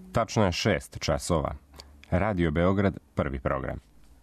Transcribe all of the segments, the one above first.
Tačno je 6 časova. Radio Beograd, prvi program.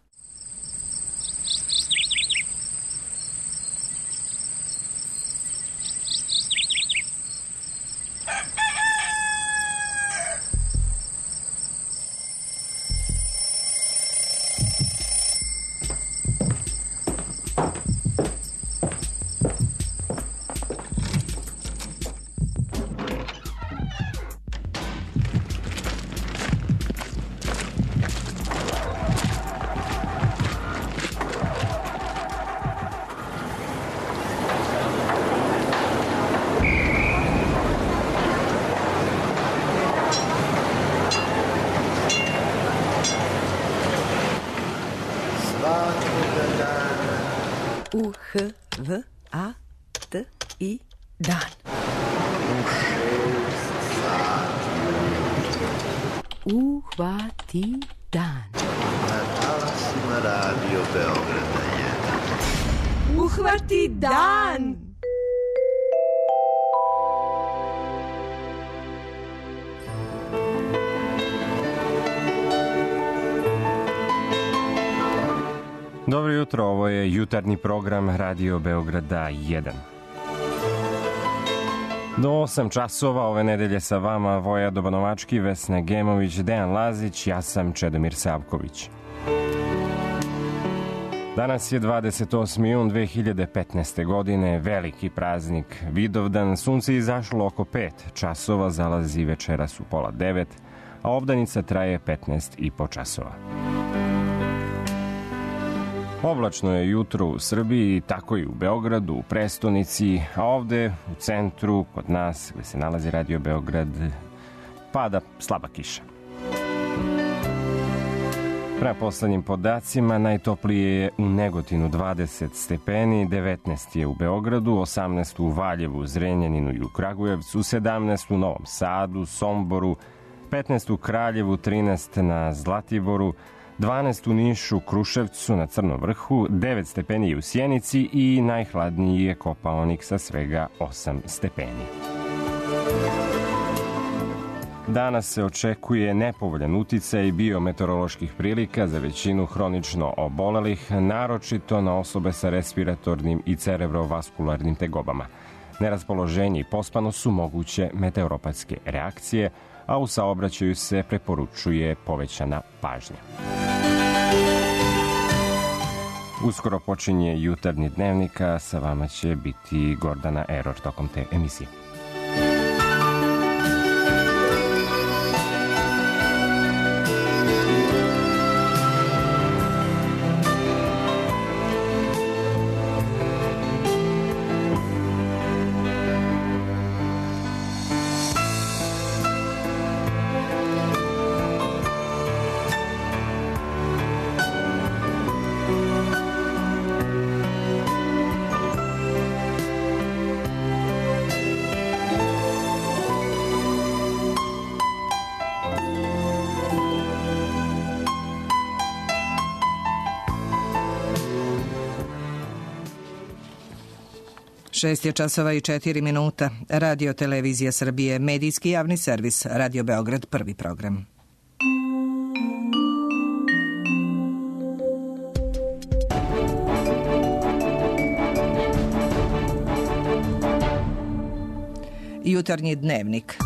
U-H-V-A-T-I dan. Uhvati dan. Na talasima Radio Beograda 1. Uhvati dan. Dobro jutro, ovo je jutarnji program Radio Beograda 1. Do 8 časova ove nedelje sa vama Voja Dobanovački, Vesna Gemović, Dejan Lazić, ja sam Čedomir Savković. Danas je 28. jun 2015. godine, veliki praznik Vidovdan. Sunce izašlo oko 5 časova, zalazi večeras u 8:30, a obdanica traje 15,5 časova. Oblačno je jutro u Srbiji, tako i u Beogradu, u prestonici, a ovde u centru, kod nas, gde se nalazi Radio Beograd, pada slaba kiša. Prema poslednjim podacima, najtoplije je u Negotinu 20 stepeni, 19 je u Beogradu, 18 u Valjevu, Zrenjaninu i u Kragujevcu, 17 u Novom Sadu, Somboru, 15 u Kraljevu, 13 na Zlatiboru, 12 u Nišu, Kruševcu, na Crnom vrhu, 9 stepeni u Sjenici i najhladniji je Kopaonik sa svega 8 stepeni. Danas se očekuje nepovoljan uticaj biometeoroloških prilika za većinu hronično obolelih, naročito na osobe sa respiratornim i cerebrovaskularnim tegobama. Neraspoloženje i pospanost su moguće meteoropatske reakcije, a u saobraćaju se preporučuje povećana pažnja. Uskoro počinje jutarnji dnevnik, a sa vama će biti Gordana Eror tokom te emisije. Šest je časova i 4 minuta. Radio Televizija Srbije, medijski javni servis, Radio Beograd, prvi program. Jutarnji dnevnik.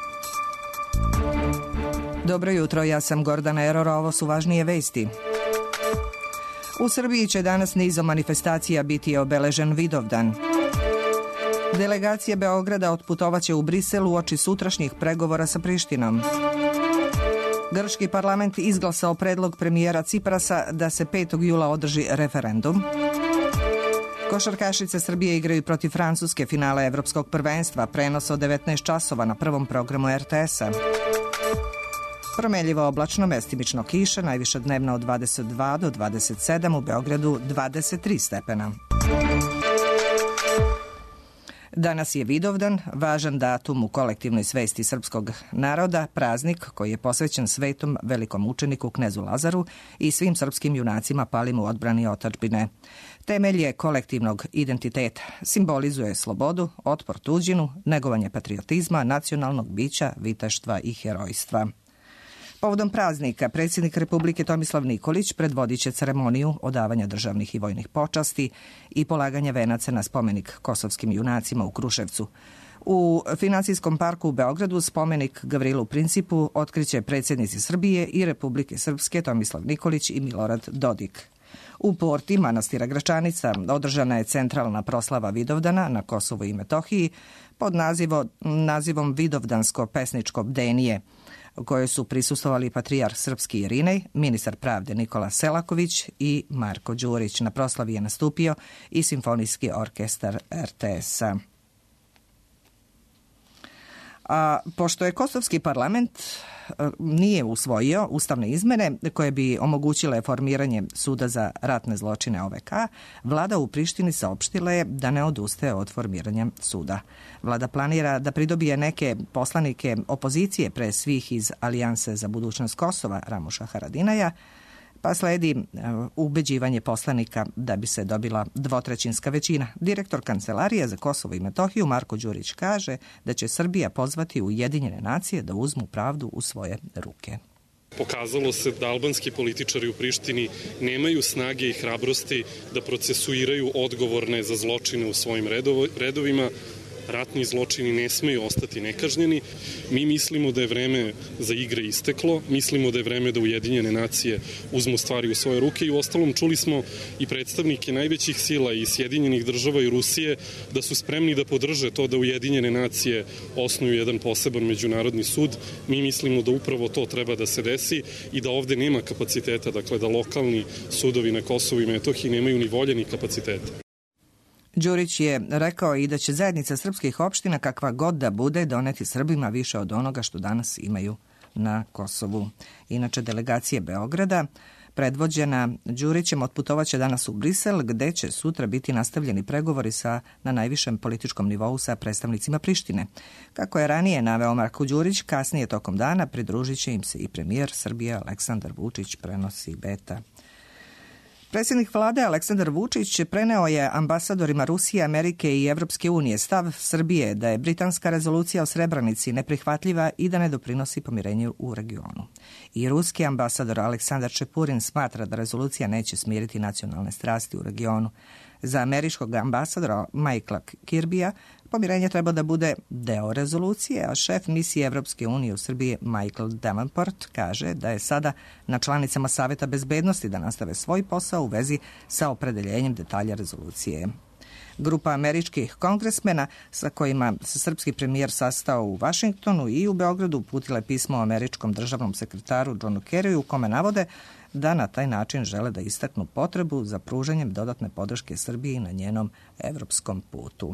Dobro jutro, ja sam Gordana Eror, ovo su važnije vesti. U Srbiji će danas nizom manifestacija biti obeležen Vidovdan. Delegacija Beograda otputovaće u Brisel uoči sutrašnjih pregovora sa Prištinom. Grčki parlament izglasao predlog premijera Ciprasa da se 5. jula održi referendum. Košarkašice Srbije igraju protiv Francuske, finale Evropskog prvenstva, prenos od 19 časova na prvom programu RTS-a. Promenljivo oblačno, mestimično kiša, najviša dnevna od 22 do 27, u Beogradu 23 stepena. Danas je Vidovdan, važan datum u kolektivnoj svesti srpskog naroda, praznik koji je posvećen svetom velikom učeniku knezu Lazaru i svim srpskim junacima palim u odbrani otadžbine. Temelj je kolektivnog identiteta, simbolizuje slobodu, otpor tuđinu, negovanje patriotizma, nacionalnog bića, viteštva i herojstva. Povodom praznika, predsjednik Republike Tomislav Nikolić predvodit će ceremoniju odavanja državnih i vojnih počasti i polaganja venaca na spomenik kosovskim junacima u Kruševcu. U Finansijskom parku u Beogradu spomenik Gavrilu Principu otkriće predsjednici Srbije i Republike Srpske Tomislav Nikolić i Milorad Dodik. U porti manastira Gračanica održana je centralna proslava Vidovdana na Kosovu i Metohiji pod nazivom Vidovdansko pesničko bdenije, u kojoj su prisustvovali patrijarh srpski Irinej, ministar pravde Nikola Selaković i Marko Đurić. Na proslavi je nastupio i Simfonijski orkestar RTS-a. A pošto je kosovski parlament nije usvojio ustavne izmene koje bi omogućile formiranje suda za ratne zločine OVK, vlada u Prištini saopštila je da ne odustaje od formiranja suda. Vlada planira da pridobije neke poslanike opozicije, pre svih iz Alijanse za budućnost Kosova Ramuša Haradinaja, pa sledi ubeđivanje poslanika da bi se dobila dvotrećinska većina. Direktor Kancelarije za Kosovo i Metohiju Marko Đurić kaže da će Srbija pozvati Ujedinjene nacije da uzmu pravdu u svoje ruke. Pokazalo se da albanski političari u Prištini nemaju snage i hrabrosti da procesuiraju odgovorne za zločine u svojim redovima. Ratni zločini ne smeju ostati nekažnjeni. Mi mislimo da je vreme za igre isteklo, mislimo da je vreme da Ujedinjene nacije uzmu stvari u svoje ruke i uostalom čuli smo i predstavnike najvećih sila i Sjedinjenih država i Rusije da su spremni da podrže to da Ujedinjene nacije osnuju jedan poseban međunarodni sud. Mi mislimo da upravo to treba da se desi i da ovde nema kapaciteta, dakle da lokalni sudovi na Kosovu i Metohiji nemaju ni volje ni kapaciteta. Đurić je rekao i da će zajednica srpskih opština, kakva god da bude, doneti Srbima više od onoga što danas imaju na Kosovu. Inače, delegacije Beograda, predvođena Đurićem, otputovaće danas u Brisel, gde će sutra biti nastavljeni pregovori na najvišem političkom nivou sa predstavnicima Prištine. Kako je ranije naveo Marko Đurić, kasnije tokom dana pridružit će im se i premijer Srbije Aleksandar Vučić, prenosi Beta. Predsjednik vlade Aleksandar Vučić preneo je ambasadorima Rusije, Amerike i Evropske unije stav Srbije da je britanska rezolucija o Srebrenici neprihvatljiva i da ne doprinosi pomirenju u regionu. I ruski ambasador Aleksandar Čepurin smatra da rezolucija neće smiriti nacionalne strasti u regionu. Za američkog ambasadora Michaela Kirbija pomirenje treba da bude deo rezolucije, a šef misije Evropske unije u Srbiji Michael Davenport kaže da je sada na članicama Saveta bezbednosti da nastave svoj posao u vezi sa opredeljenjem detalja rezolucije. Grupa američkih kongresmena sa kojima se srpski premijer sastao u Vašingtonu i u Beogradu uputila je pismo američkom državnom sekretaru Johnu Kerryu u kome navode da na taj način žele da istaknu potrebu za pružanjem dodatne podrške Srbiji na njenom evropskom putu.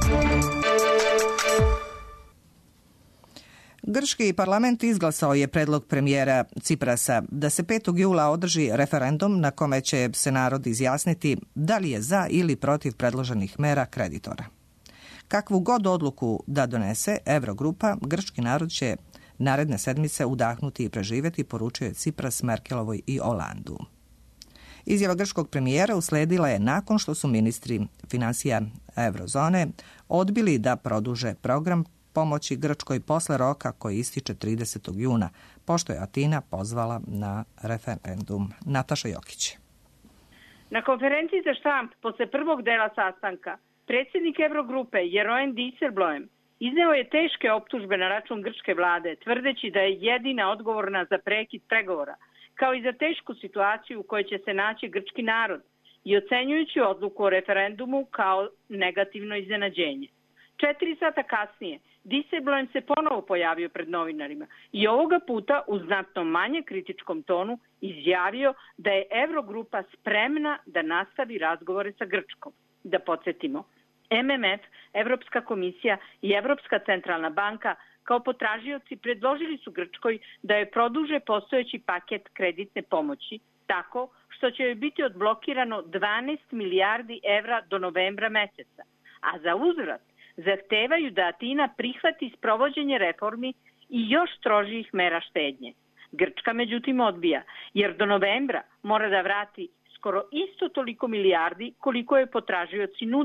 Grčki parlament izglasao je predlog premijera Ciprasa da se 5. jula održi referendum na kome će se narod izjasniti da li je za ili protiv predloženih mera kreditora. Kakvu god odluku da donese Eurogrupa, grčki narod će naredne sedmice udahnuti i preživjeti, poručuje Cipras Merkelovoj i Olandu. Izjava grčkog premijera usledila je nakon što su ministri finansija Eurozone odbili da produže program pomoći Grčkoj posle roka koji ističe 30. juna, pošto je Atina pozvala na referendum. Nataša Jokić. Na konferenciji za štamp posle prvog dela sastanka predsjednik Eurogrupe Jeroen Dijsselbloem izneo je teške optužbe na račun grčke vlade, tvrdeći da je jedina odgovorna za prekid pregovora, kao i za tešku situaciju u kojoj će se naći grčki narod i ocenjujući odluku o referendumu kao negativno iznenađenje. 4 sata kasnije Dijsselbloem se ponovo pojavio pred novinarima i ovoga puta u znatno manje kritičkom tonu izjavio da je Eurogrupa spremna da nastavi razgovore sa Grčkom. Da podsjetimo, MMF, Evropska komisija i Evropska centralna banka kao potražioci predložili su Grčkoj da je produže postojeći paket kreditne pomoći tako što će joj biti odblokirano 12 milijardi evra do novembra meseca, a za uzvrat zahtevaju da Atina prihvati sprovođenje reformi i još strožijih mera štednje. Grčka međutim odbija, jer do novembra mora da vrati skoro isto toliko milijardi koliko je potražioci nude,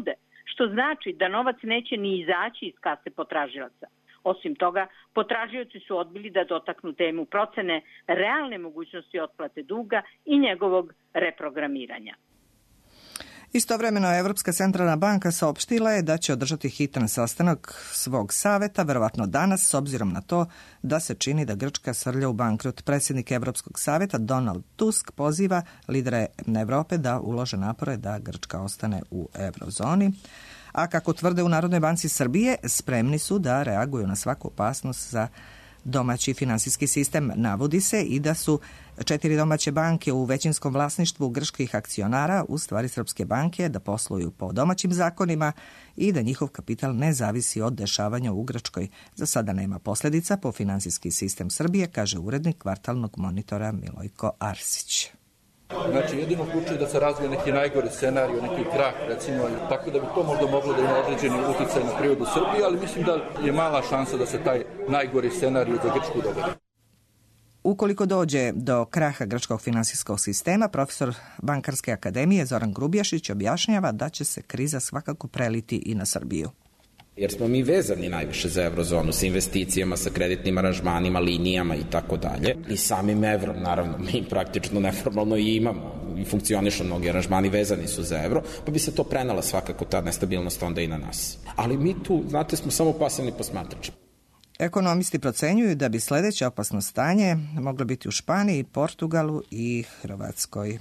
što znači da novac neće ni izaći iz kase potražilaca. Osim toga, potražioci su odbili da dotaknu temu procene realne mogućnosti otplate duga i njegovog reprogramiranja. Istovremeno, Evropska centralna banka saopštila je da će održati hitan sastanak svog saveta, verovatno danas, s obzirom na to da se čini da Grčka srlja u bankrot. Predsjednik Evropskog saveta Donald Tusk poziva lidere Evrope da ulože napore da Grčka ostane u eurozoni. A kako tvrde u Narodnoj banci Srbije, spremni su da reaguju na svaku opasnost za domaći finansijski sistem. Navodi se i da su 4 domaće banke u većinskom vlasništvu grčkih akcionara, u stvari srpske banke, da posluju po domaćim zakonima i da njihov kapital ne zavisi od dešavanja u Grčkoj. Za sada nema posljedica po finansijski sistem Srbije, kaže urednik kvartalnog monitora Milojko Arsić. Znači, jedino slučaj da se razvije neki najgori scenarij, neki krah, recimo, tako da bi to možda moglo da ima određeni uticaj na privredu Srbije, ali mislim da je mala šansa da se taj najgori scenarij za Grčku dogodi. Ukoliko dođe do kraha grčkog finansijskog sistema, profesor Bankarske akademije Zoran Grubjašić objašnjava da će se kriza svakako preliti i na Srbiju. Jer smo mi vezani najviše za eurozonu sa investicijama, sa kreditnim aranžmanima, linijama i tako dalje. I samim evrom, naravno, mi praktično neformalno i imamo i funkcionišu mnogi aranžmani vezani su za evro, pa bi se to prenala svakako ta nestabilnost onda i na nas. Ali mi tu, znate, smo samo pasivni posmatrači. Ekonomisti procenjuju da bi sljedeće opasno stanje moglo biti u Španiji, Portugalu i Hrvatskoj.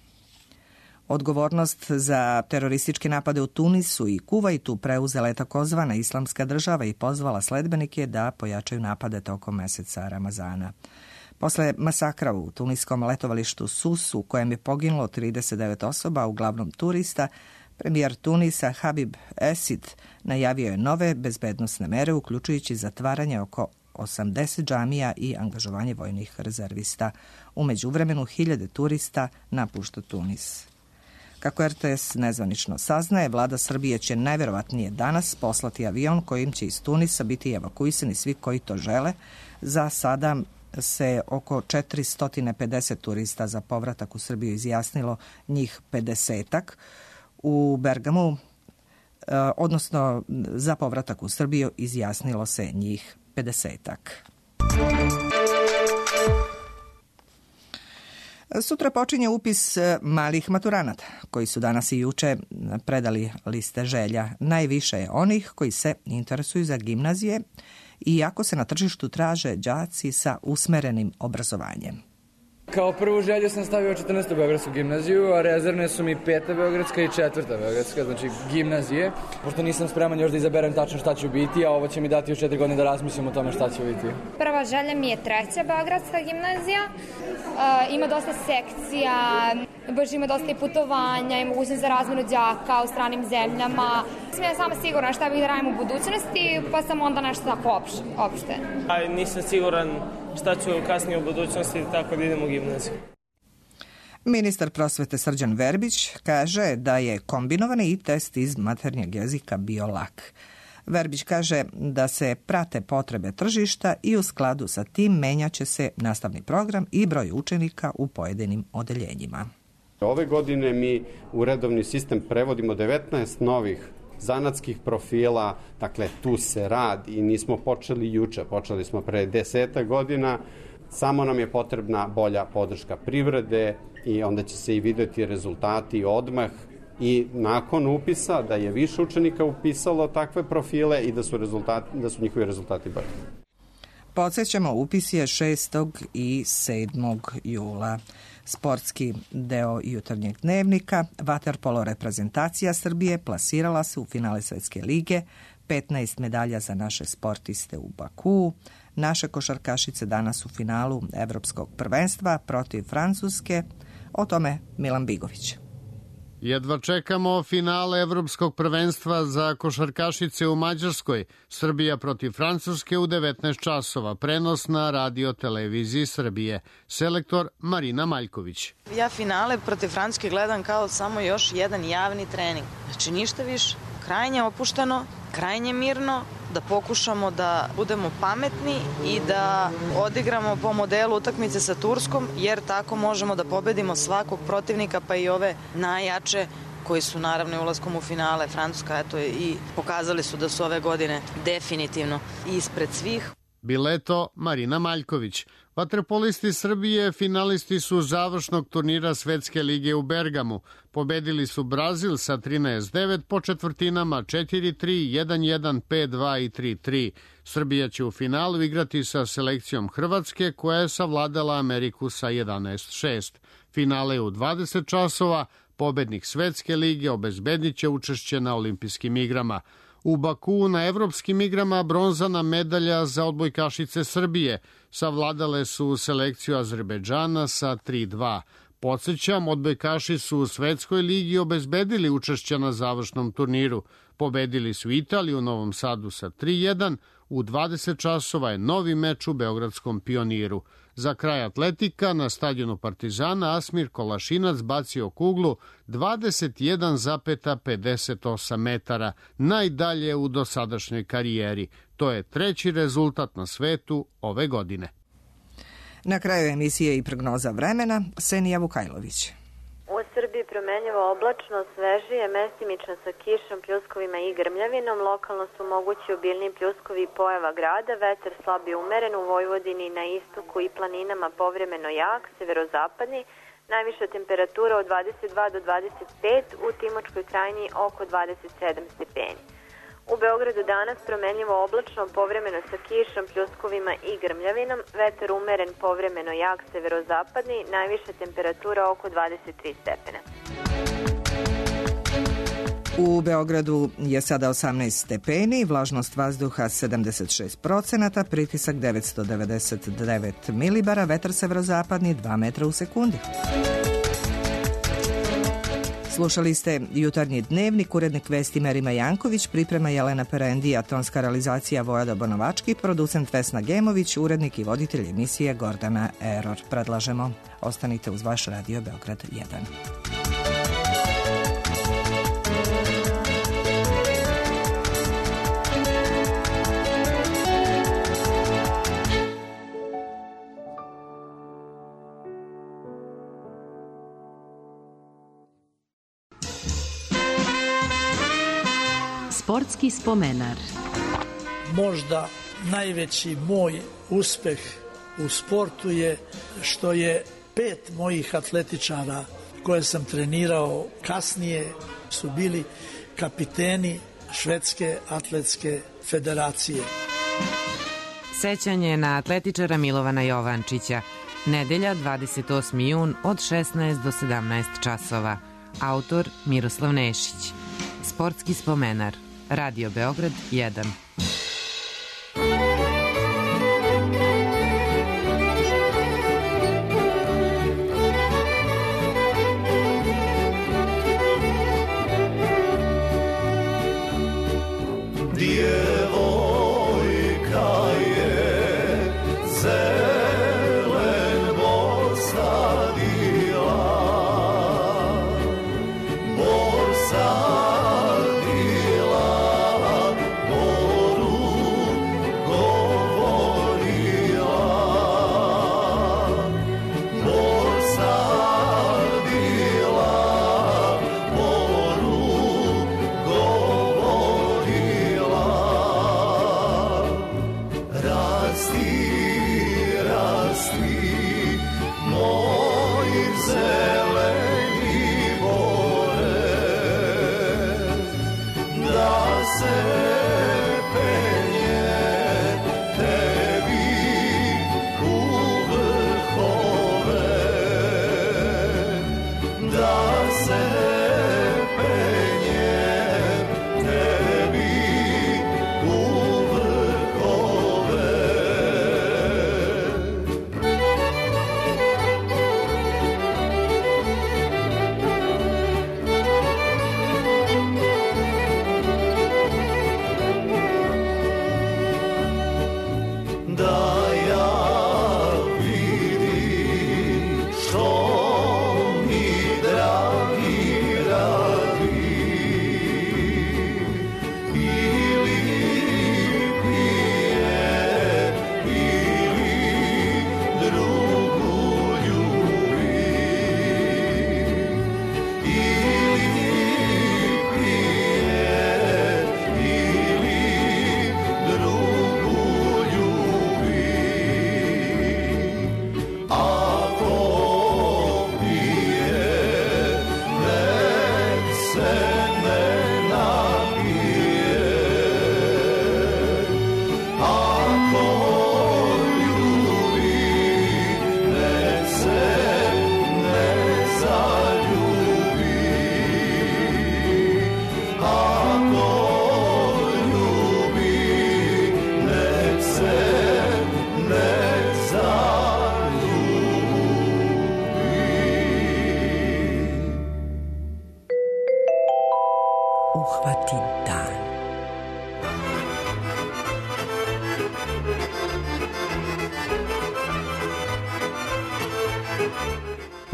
Odgovornost za terorističke napade u Tunisu i Kuvajtu preuzela je takozvana Islamska država i pozvala sledbenike da pojačaju napade tokom meseca Ramazana. Posle masakra u tuniskom letovalištu Sus, u kojem je poginulo 39 osoba, uglavnom turista, premijer Tunisa Habib Esid najavio je nove bezbednosne mere, uključujući zatvaranje oko 80 džamija i angažovanje vojnih rezervista. U međuvremenu 1000 turista napušta Tunis. Kako RTS nezvanično saznaje, vlada Srbije će najverovatnije danas poslati avion kojim će iz Tunisa biti evakuisani svi koji to žele. Za sada se oko 450 turista za povratak u Srbiju izjasnilo, njih 50-ak. U Bergamu, odnosno za povratak u Srbiju, izjasnilo se njih 50-ak. Sutra počinje upis malih maturanata, koji su danas i juče predali liste želja. Najviše je onih koji se interesuju za gimnazije, iako se na tržištu traže đaci sa usmerenim obrazovanjem. Kao prvu želju sam stavio 14. Beogradsku gimnaziju, a rezervne su mi 5. Beogradska i 4. Beogradska, znači gimnazije. Pošto nisam spreman još da izaberem tačno šta ću biti, a ovo će mi dati još 4 godine da razmislim o tome šta ću biti. Prva želja mi je 3. Beogradska gimnazija. Ima dosta sekcija, baš ima dosta i putovanja, i mogućnost za razmenu đaka u stranim zemljama. Ja sam sigurna šta bih da radim u budućnosti, pa sam onda nešto tako opšte. Nisam siguran šta ću kasnije u budućnosti, tako da idem u gimnaziju. Ministar prosvete Srđan Verbić kaže da je kombinovani i test iz maternjeg jezika bio lak. Verbić kaže da se prate potrebe tržišta i u skladu sa tim menjaće se nastavni program i broj učenika u pojedinim odeljenjima. Ove godine mi u redovni sistem prevodimo 19 novih zanatskih profila, dakle tu se radi i nismo počeli juče, počeli smo pre 10 godina, samo nam je potrebna bolja podrška privrede i onda će se i vidjeti rezultati odmah i nakon upisa da je više učenika upisalo takve profile i da su njihovi rezultati bolji. Podsjećamo, upis je 6. i 7. jula. Sportski deo jutarnjeg dnevnika. Vaterpolo reprezentacija Srbije plasirala se u finale Svetske lige. 15 medalja za naše sportiste u Bakuu. Naše košarkašice danas u finalu Evropskog prvenstva protiv Francuske. O tome Milan Bigović. Jedva čekamo finale Evropskog prvenstva za košarkašice u Mađarskoj. Srbija protiv Francuske u 19 časova. Prenos na radio televiziji Srbije. Selektor Marina Maljković. Ja finale protiv Francuske gledam kao samo još jedan javni trening. Znači ništa više. Krajnje opušteno, krajnje mirno, da pokušamo da budemo pametni i da odigramo po modelu utakmice sa Turskom, jer tako možemo da pobedimo svakog protivnika, pa i ove najjače koji su naravno ulaskom u finale Francuska i pokazali su da su ove godine definitivno ispred svih. Bileto Marina Maljković. Vaterpolisti Srbije finalisti su završnog turnira Svetske lige u Bergamu. Pobedili su Brazil sa 13-9 po četvrtinama 4-3, 1-1, 5-2 i 3-3. Srbija će u finalu igrati sa selekcijom Hrvatske koja je savladala Ameriku sa 11-6. Finale je u 20 časova. Pobednik Svetske lige obezbedit će učešće na olimpijskim igrama. U Bakuu na evropskim igrama bronzana medalja za odbojkašice Srbije. Savladale su selekciju Azerbejdžana sa 3-2. Podsjećam, odbojkaši su u Svetskoj ligi obezbedili učešće na završnom turniru. Pobedili su Italiju u Novom Sadu sa 3-1. U 20 časova je novi meč u Beogradskom Pioniru. Za kraj atletika na stadionu Partizana Asmir Kolašinac bacio kuglu 21,58 metara, najdalje u dosadašnjoj karijeri. To je treći rezultat na svetu ove godine. Na kraju emisije i prognoza vremena, Senija Vukajlović. U Srbiji promenljivo oblačno, svežije, mestimično sa kišom, pljuskovima i grmljavinom. Lokalno su mogući obilni pljuskovi i pojava grada, vetar slab i umeren u Vojvodini na istoku i planinama povremeno jak, severozapadni, najviša temperatura od 22 do 25, u Timočkoj krajini oko 27 stepeni. U Beogradu danas promenljivo oblačno, povremeno sa kišom, pljuskovima i grmljavinom, vetar umeren povremeno jak, severozapadni, najviša temperatura oko 23 stepena. U Beogradu je sada 18 stepeni, vlažnost vazduha 76%, pritisak 999 milibara, vetar severozapadni 2 metra u sekundi. Slušali ste Jutarnji dnevnik, urednik vesti Merima Janković, priprema Jelena Perendija, tonska realizacija Vojada Bonovački, producent Vesna Gemović, urednik i voditelj emisije Gordana Eror. Predlažemo, ostanite uz vaš radio Beograd 1. Sportski spomenar. Možda najveći moj uspeh u sportu je što je 5 mojih atletičara koje sam trenirao kasnije su bili kapiteni Švedske atletske federacije. Sećanje na atletičara Milovana Jovančića. Nedelja 28. jun od 16 do 17 časova. Autor Miroslav Nešić. Sportski spomenar. Radio Beograd 1. Borsa dila, boru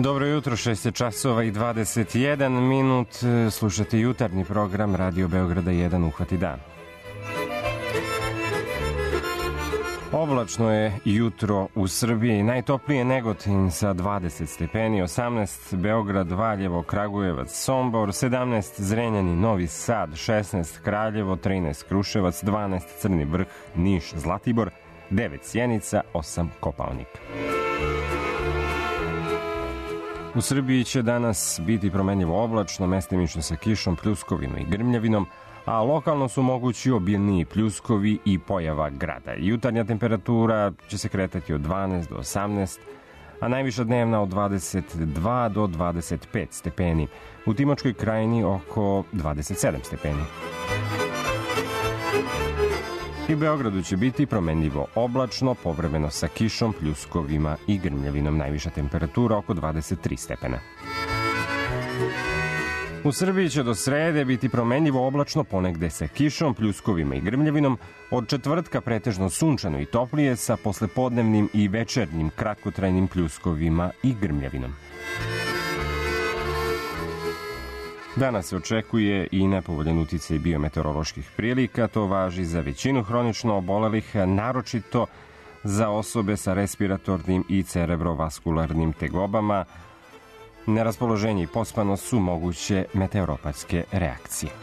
Dobro jutro, 6 časova i 21 minut. Slušate jutarnji program Radio Beograda 1 Uhvati dan. Oblačno je jutro u Srbiji, najtoplije Negotin sa 20 stepeni, 18 Beograd, Valjevo, Kragujevac, Sombor, 17 Zrenjanin, Novi Sad, 16 Kraljevo, 13 Kruševac, 12 Crni Vrh, Niš, Zlatibor, 9 Sjenica, 8 Kopaonik. U Srbiji će danas biti promenljivo oblačno, mestimično sa kišom, pljuskovinom i grmljavinom, a lokalno su mogući obilniji pljuskovi i pojava grada. Jutarnja temperatura će se kretati od 12 do 18, a najviša dnevna od 22 do 25 stepeni. U Timočkoj krajini oko 27 stepeni. I u Beogradu će biti promenljivo oblačno, povremeno sa kišom, pljuskovima i grmljavinom, najviša temperatura oko 23 stepena. U Srbiji će do srede biti promenljivo oblačno, ponegde sa kišom, pljuskovima i grmljavinom, od četvrtka pretežno sunčano i toplije sa poslepodnevnim i večernjim kratkotrajnim pljuskovima i grmljavinom. Danas se očekuje i nepovoljan uticaj biometeoroloških prilika, to važi za većinu hronično obolelih, naročito za osobe sa respiratornim i cerebrovaskularnim tegobama. Neraspoloženje i pospanost su moguće meteoropatske reakcije.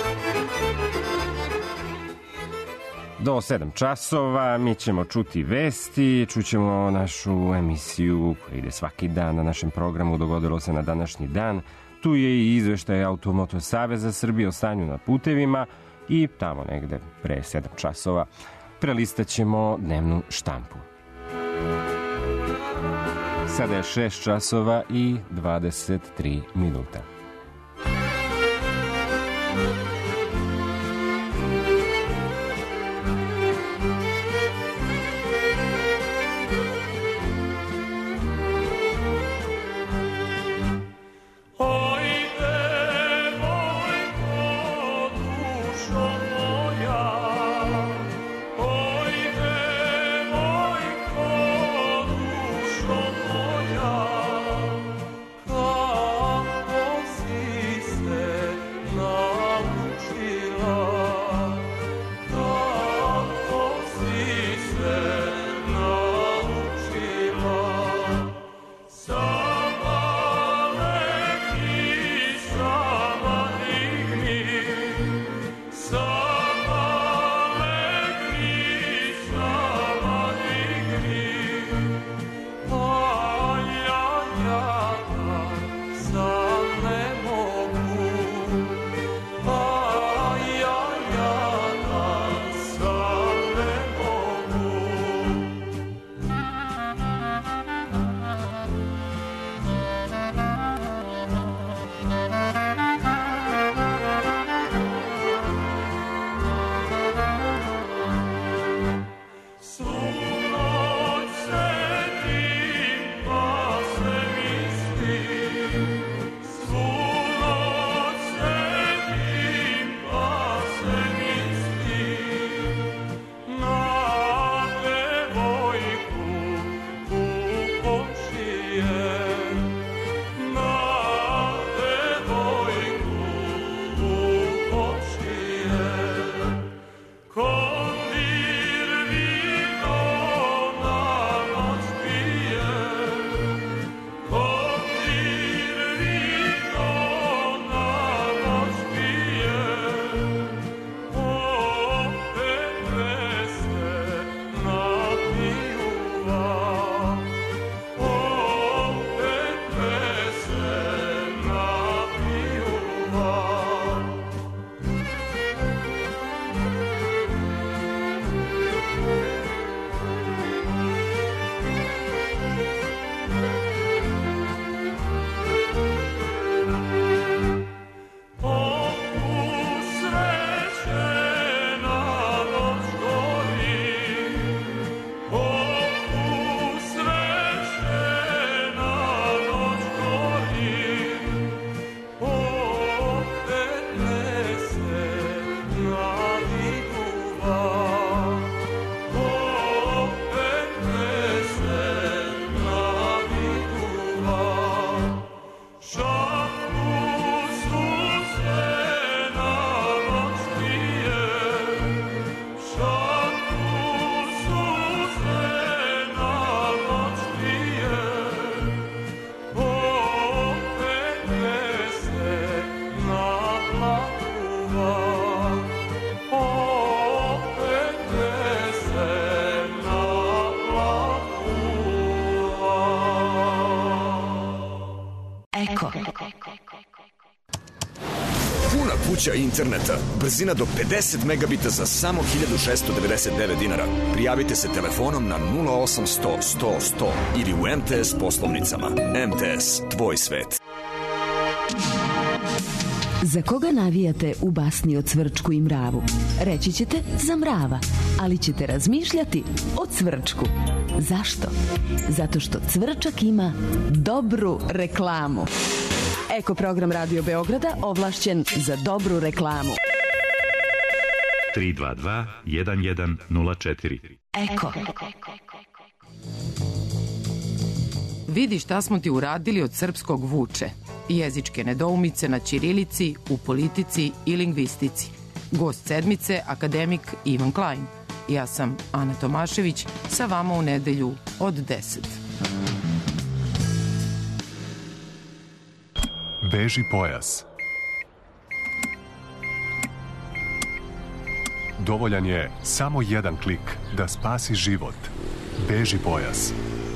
Do 7 časova mi ćemo čuti vesti, čućemo našu emisiju koja ide svaki dan na našem programu Dogodilo se na današnji dan. Tu je i izveštaj Automoto Saveza Srbije o stanju na putevima i tamo negde pre 7 časova prelistat ćemo dnevnu štampu. Sada je 6 časova i 23 minuta. Kako si se brza interneta, brzina do 50 megabita za samo 1699 dinara. Prijavite se telefonom na 0800 100 100 ili u MTS poslovnicama. MTS, tvoj svet. Za koga navijate u basni o Cvrčku i Mravu? Reći ćete za Mrava, ali ćete razmišljati o Cvrčku. Zašto? Zato što Cvrčak ima dobru reklamu. Eko program Radio Beograda ovlašćen za dobru reklamu. 322 1104. Eko. Vidi šta smo ti uradili od srpskog vuče. Jezičke nedoumice na ćirilici, u politici i lingvistici. Gost sedmice, akademik Ivan Klajn. Ja sam Ana Tomašević, sa vama u nedelju od 10. Veži pojas. Dovoljan je samo jedan klik da spasi život. Veži pojas.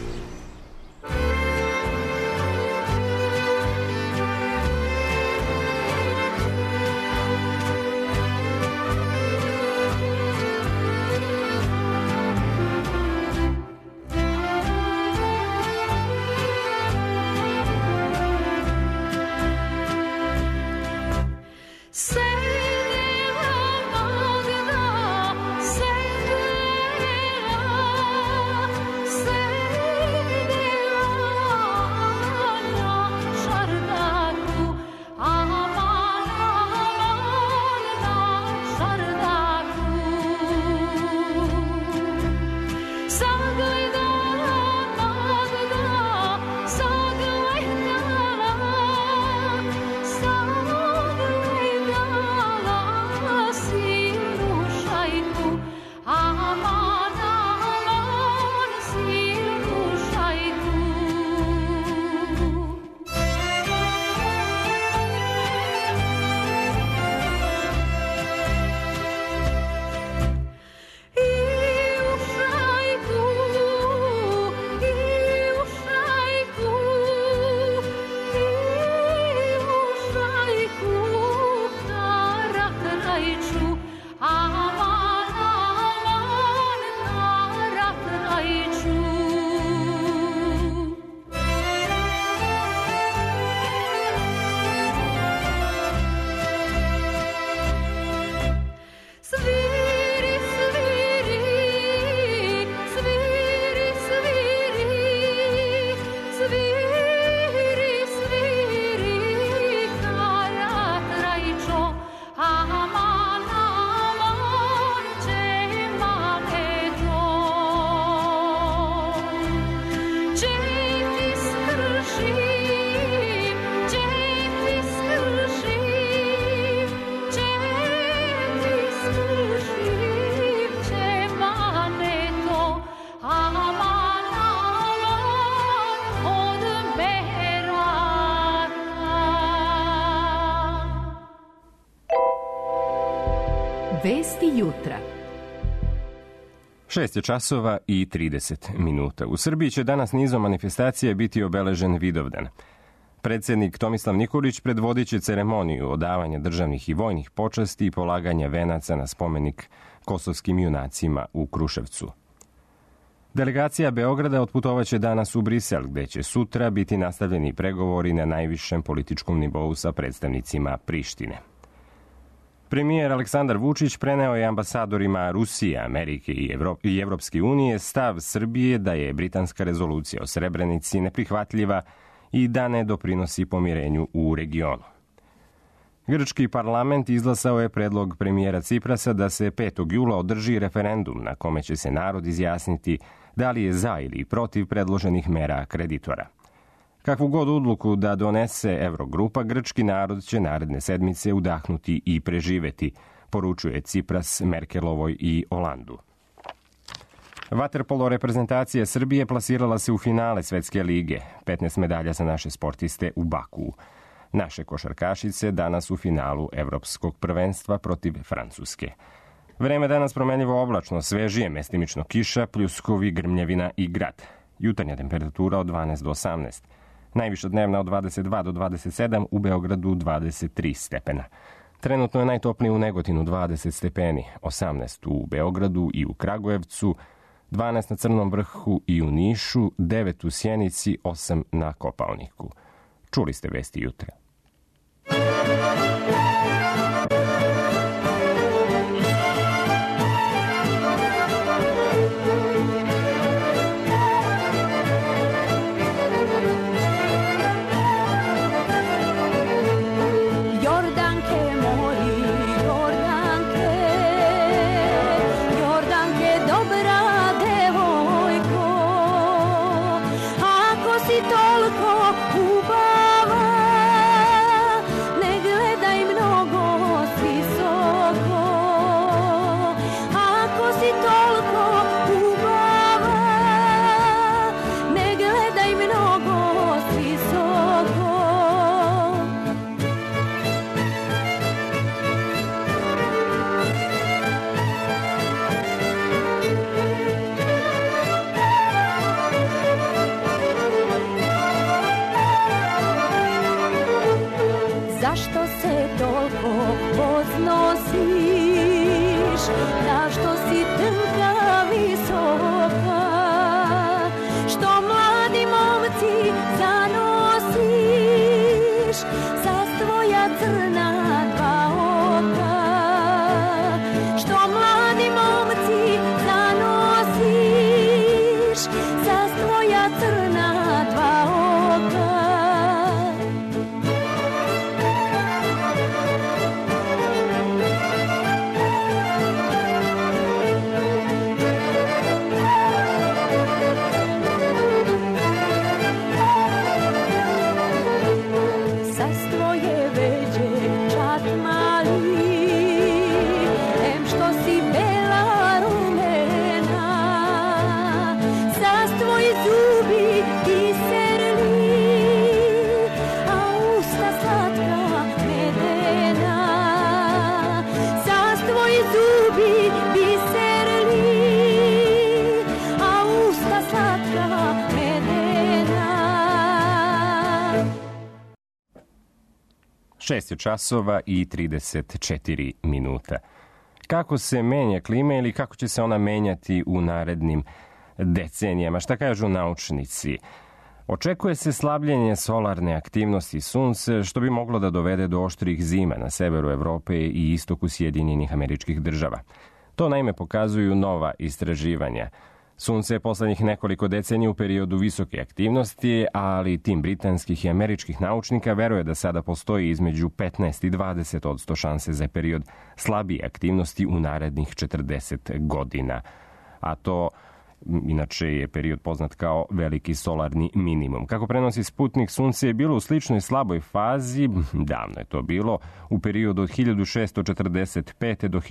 Vesti jutra. 6 je časova i 30 minuta. U Srbiji će danas nizom manifestacije biti obeležen Vidovdan. Predsjednik Tomislav Nikolić predvodit će ceremoniju odavanja državnih i vojnih počasti i polaganja venaca na spomenik kosovskim junacima u Kruševcu. Delegacija Beograda otputovaće danas u Brisel, gde će sutra biti nastavljeni pregovori na najvišem političkom nivou sa predstavnicima Prištine. Premijer Aleksandar Vučić preneo je ambasadorima Rusije, Amerike i Evropske unije stav Srbije da je britanska rezolucija o Srebrenici neprihvatljiva i da ne doprinosi pomirenju u regionu. Grčki parlament izglasao je predlog premijera Ciprasa da se 5. jula održi referendum na kome će se narod izjasniti da li je za ili protiv predloženih mera kreditora. Kakvu god odluku da donese Eurogrupa, grčki narod će naredne sedmice udahnuti i preživeti, poručuje Cipras Merkelovoj i Olandu. Vaterpolo reprezentacija Srbije plasirala se u finale Svetske lige. 15 medalja za naše sportiste u Bakuu. Naše košarkašice danas u finalu Evropskog prvenstva protiv Francuske. Vreme danas promenljivo oblačno, svežije, mestimično kiša, pljuskovi, grmljavina i grad. Jutarnja temperatura od 12 do 18. Najviša dnevna od 22 do 27, u Beogradu 23 stepena. Trenutno je najtoplije u Negotinu 20 stepeni, 18 u Beogradu i u Kragujevcu, 12 na Crnom vrhu i u Nišu, 9 u Sjenici, 8 na Kopaoniku. Čuli ste vesti jutra. Šest je časova i 34 minuta. Kako se menja klima ili kako će se ona menjati u narednim decenijama? Šta kažu naučnici? Očekuje se slabljenje solarne aktivnosti sunce, što bi moglo da dovede do oštrih zima na severu Evrope i istoku Sjedinjenih Američkih Država. To naime pokazuju nova istraživanja. Sunce je poslednjih nekoliko decenija u periodu visoke aktivnosti, ali tim britanskih i američkih naučnika veruje da sada postoji između 15 i 20% šanse za period slabije aktivnosti u narednih 40 godina. A to inače je period poznat kao veliki solarni minimum. Kako prenosi Sputnik, sunce je bilo u sličnoj slaboj fazi, davno je to bilo, u periodu od 1645. do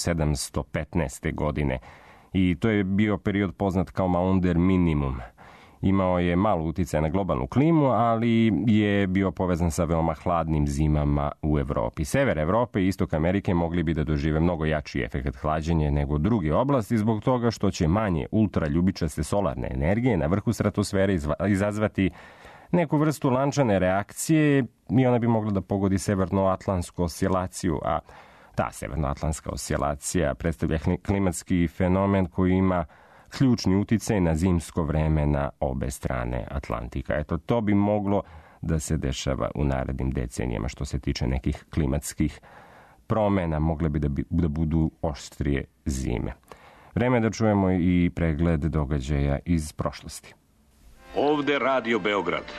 1715. godine. I to je bio period poznat kao Maunder minimum. Imao je malo uticaja na globalnu klimu, ali je bio povezan sa veoma hladnim zimama u Evropi. Sever Evrope i istok Amerike mogli bi da dožive mnogo jači efekt hlađenja nego druge oblasti zbog toga što će manje ultraljubičaste solarne energije na vrhu stratosfere izazvati neku vrstu lančane reakcije i ona bi mogla da pogodi severnoatlantsku oscilaciju, a ta severnoatlantska oscilacija predstavlja klimatski fenomen koji ima ključni uticaj na zimsko vreme na obe strane Atlantika. Eto, to bi moglo da se dešava u narednim decenijama što se tiče nekih klimatskih promena, mogle bi da budu oštrije zime. Vreme da čujemo i pregled događaja iz prošlosti. Ovde Radio Beograd. 3, 2, 1,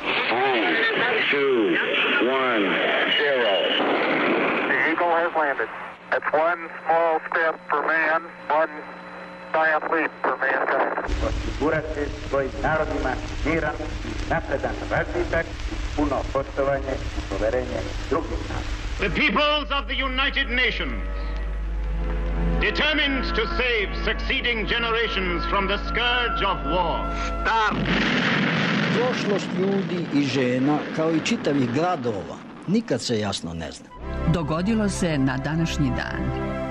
0. The Eagle has landed. It's one small step for man, one giant leap for mankind. Osigurati svojim narodima miran, napredan razvitak, puno poštovanje i poverenje drugih naroda. The peoples of the United Nations, determined to save succeeding generations from the scourge of war. Start! Prošlost ljudi i žena, kao i čitavih gradova, nikad se jasno ne zna. Dogodilo se na današnji dan.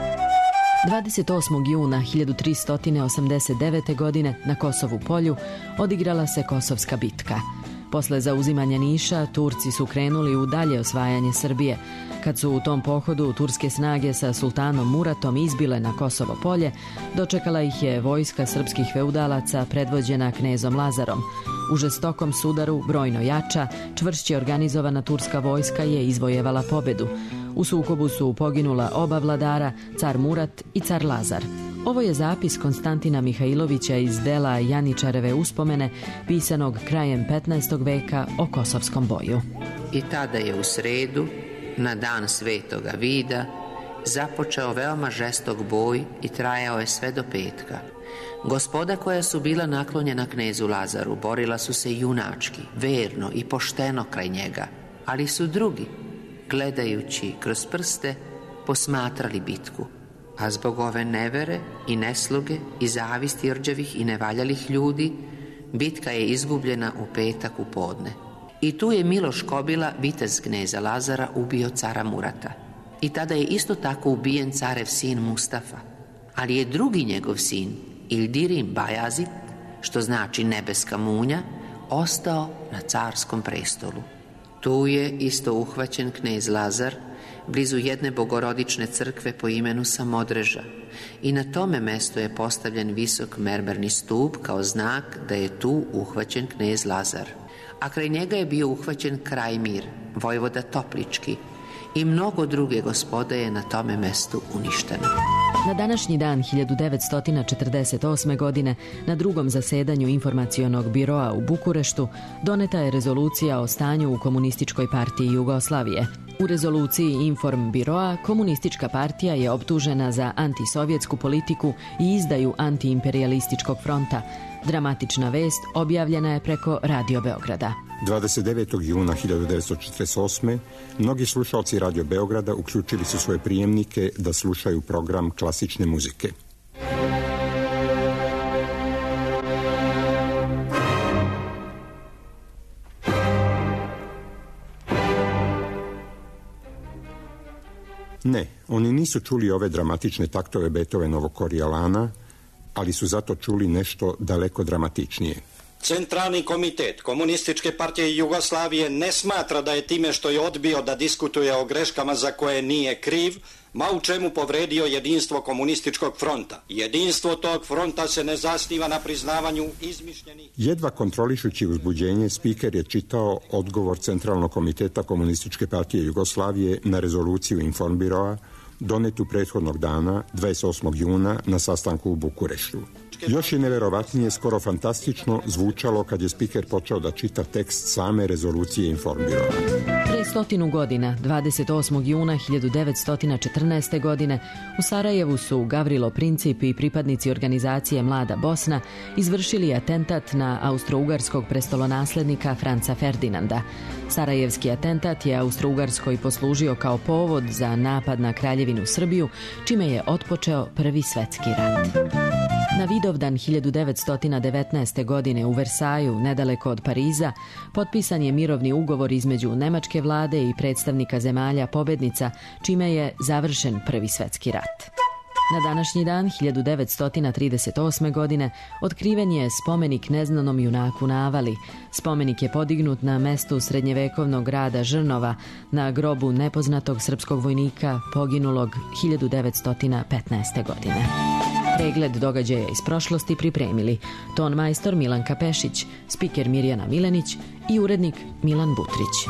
28. juna 1389. godine na Kosovu polju odigrala se Kosovska bitka. Posle zauzimanja Niša, Turci su krenuli u dalje osvajanje Srbije. Kad su u tom pohodu turske snage sa sultanom Muratom izbile na Kosovo polje, dočekala ih je vojska srpskih feudalaca predvođena knezom Lazarom. U žestokom sudaru, brojno jača, čvršće organizovana turska vojska je izvojevala pobedu. U sukobu su poginula oba vladara, car Murat i car Lazar. Ovo je zapis Konstantina Mihajlovića iz dela Janičareve uspomene, pisanog krajem 15. veka o kosovskom boju. I tada je u sredu, na dan Svetoga Vida, započeo veoma žestok boj i trajao je sve do petka. Gospoda koja su bila naklonjena knezu Lazaru borila su se junački, verno i pošteno kraj njega, ali su drugi, gledajući kroz prste, posmatrali bitku. A zbog ove nevere i nesluge i zavisti rđavih i nevaljalih ljudi, bitka je izgubljena u petak u podne. I tu je Miloš Kobila, vitez kneza Lazara, ubio cara Murata. I tada je isto tako ubijen carev sin Mustafa. Ali je drugi njegov sin, Ildirim Bajazit, što znači nebeska munja, ostao na carskom prestolu. Tu je isto uhvaćen knez Lazar, blizu jedne bogorodične crkve po imenu Samodreža, i na tome mestu je postavljen visok mermerni stup kao znak da je tu uhvaćen knez Lazar. A kraj njega je bio uhvaćen Krajmir, vojvoda Toplički, i mnogo druge gospode je na tome mestu uništeno. Na današnji dan 1948. godine, na drugom zasedanju informacionog biroa u Bukureštu, doneta je rezolucija o stanju u Komunističkoj partiji Jugoslavije. U rezoluciji Inform biroa Komunistička partija je optužena za antisovjetsku politiku i izdaju antiimperialističkog fronta. Dramatična vest objavljena je preko Radio Beograda. 29. juna 1948. mnogi slušalci Radio Beograda uključili su svoje prijemnike da slušaju program klasične muzike. Ne, oni nisu čuli ove dramatične taktove Beethovenovog Korijalana, ali su zato čuli nešto daleko dramatičnije. Centralni komitet Komunističke partije Jugoslavije ne smatra da je time što je odbio da diskutuje o greškama za koje nije kriv, ma u čemu povredio jedinstvo komunističkog fronta. Jedinstvo tog fronta se ne zasniva na priznavanju izmišljenih... Jedva kontrolišući uzbuđenje, spiker je čitao odgovor Centralnog komiteta Komunističke partije Jugoslavije na rezoluciju Informbiroa, donetu prethodnog dana, 28. juna, na sastanku u Bukureštu. Još je neverovatnije, skoro fantastično zvučalo kad je spiker počeo da čita tekst same rezolucije Informbiroa. Pre 100 godina, 28. juna 1914. godine, u Sarajevu su Gavrilo Princip i pripadnici organizacije Mlada Bosna izvršili atentat na austrougarskog prestolonaslednika Franca Ferdinanda. Sarajevski atentat je Austrougarskoj poslužio kao povod za napad na Kraljevinu Srbiju, čime je otpočeo Prvi svetski rat. Na Vidovdan 1919. godine u Versaju, nedaleko od Pariza, potpisan je mirovni ugovor između nemačke vlade i predstavnika zemalja pobednica, čime je završen Prvi svetski rat. Na današnji dan 1938. godine otkriven je spomenik neznanom junaku na Avali. Spomenik je podignut na mestu srednjevekovnog grada Žrnova, na grobu nepoznatog srpskog vojnika poginulog 1915. godine. Pregled događaja iz prošlosti pripremili ton majstor Milanka Pešić, spiker Mirjana Milenić i urednik Milan Butrić.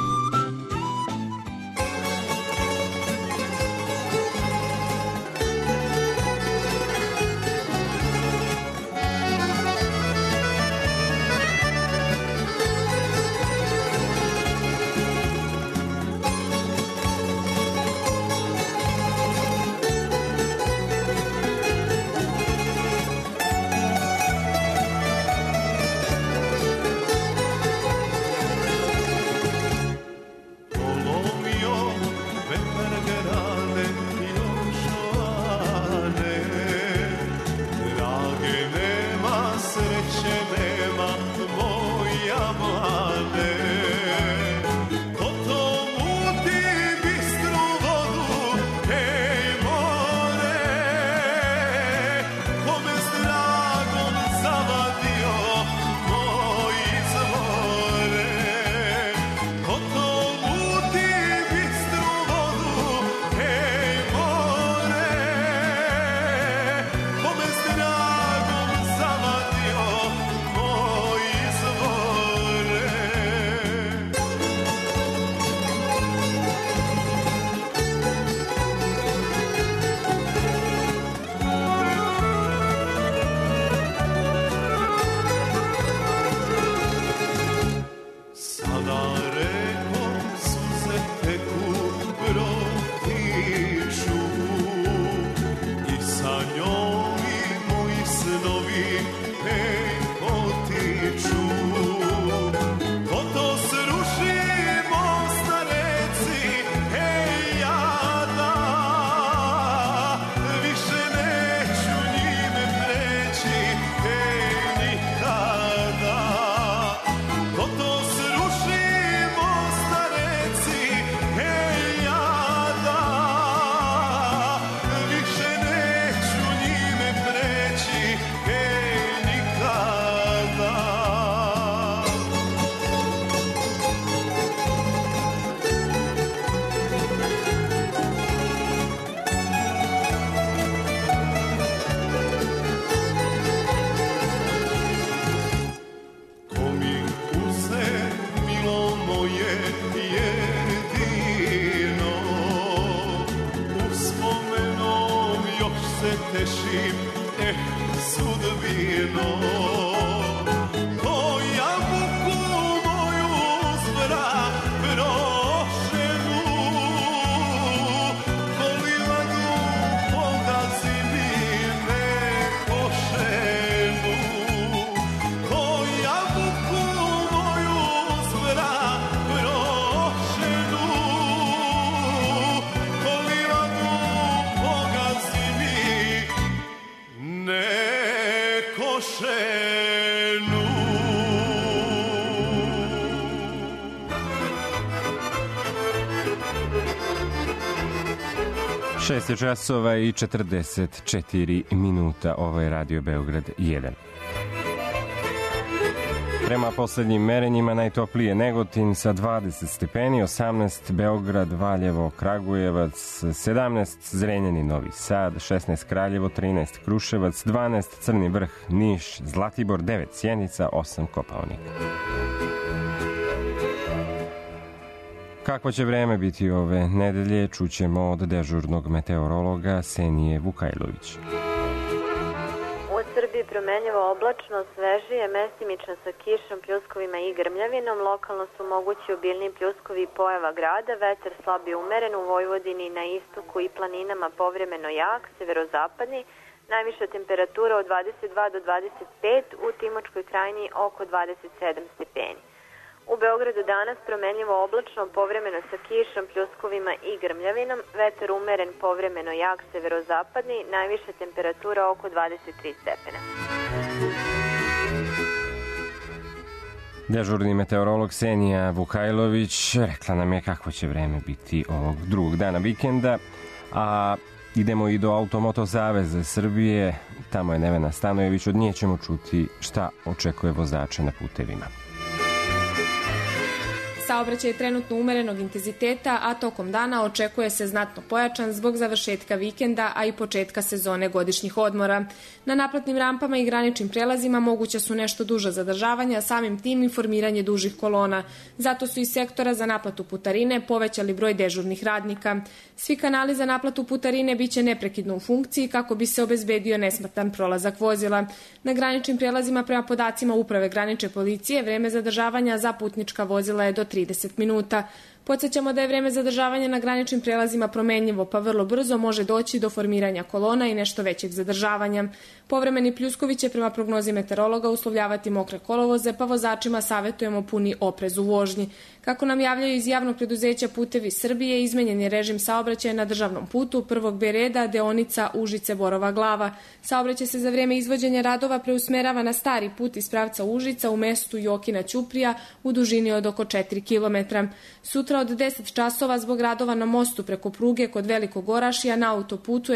Šest časova i 44 minuta. Ovo je Radio Beograd 1. Prema poslednjim merenjima najtoplije Negotin sa 20 stepeni, 18 Beograd, Valjevo, Kragujevac, 17 Zrenjanin, Novi Sad, 16 Kraljevo, 13 Kruševac, 12 Crni Vrh, Niš, Zlatibor, 9 Sjenica, 8 Kopaonik. Kakvo će vreme biti ove nedelje, čućemo od dežurnog meteorologa Senije Vukajlović. U Srbiji promenjivo oblačno, svežije, mestimično sa kišom, pljuskovima i grmljavinom. Lokalno su mogući obilni pljuskovi i pojava grada, vetar slab i umeren u Vojvodini na istoku i planinama povremeno jak, severozapadni, najviša temperatura od 22 do 25, u Timočkoj krajini oko 27 stepeni. U Beogradu danas promenjivo oblačno, povremeno sa kišom, pljuskovima i grmljavinom, vetar umeren, povremeno jak, severozapadni, najviša temperatura oko 23 stepena. Dežurni meteorolog Senija Vukajlović rekla nam je kako će vreme biti ovog drugog dana vikenda, a idemo i do Automoto Saveza Srbije, tamo je Nevena Stanojević, od nje ćemo čuti šta očekuje vozače na putevima. Saobraćaj je trenutno umerenog intenziteta, a tokom dana očekuje se znatno pojačan zbog završetka vikenda, a i početka sezone godišnjih odmora. Na naplatnim rampama i graničnim prelazima moguća su nešto duža zadržavanja, samim tim i formiranje dužih kolona. Zato su iz sektora za naplatu putarine povećali broj dežurnih radnika. Svi kanali za naplatu putarine biće neprekidno u funkciji kako bi se obezbedio nesmetan prolazak vozila. Na graničnim prelazima prema podacima Uprave granične policije vreme zadržavanja za putnička vozila je do 30 minuta. Podsjećamo da je vreme zadržavanja na graničnim prelazima promenljivo, pa vrlo brzo može doći do formiranja kolona i nešto većeg zadržavanja. Povremeni pljuskovi će prema prognozi meteorologa uslovljavati mokre kolovoze, pa vozačima savjetujemo puni oprez u vožnji. Kako nam javljaju iz javnog preduzeća Putevi Srbije, izmenjen je režim saobraćaja na državnom putu prvog B reda, deonica Užice-Borova Glava. Saobraćaj se za vreme izvođenja radova preusmerava na stari put iz pravca Užica u mestu Jokina Ćuprija u dužini od oko 4 km. Sutra od 10 časova zbog radova na mostu preko pruge kod Velikog Orašija na autoputu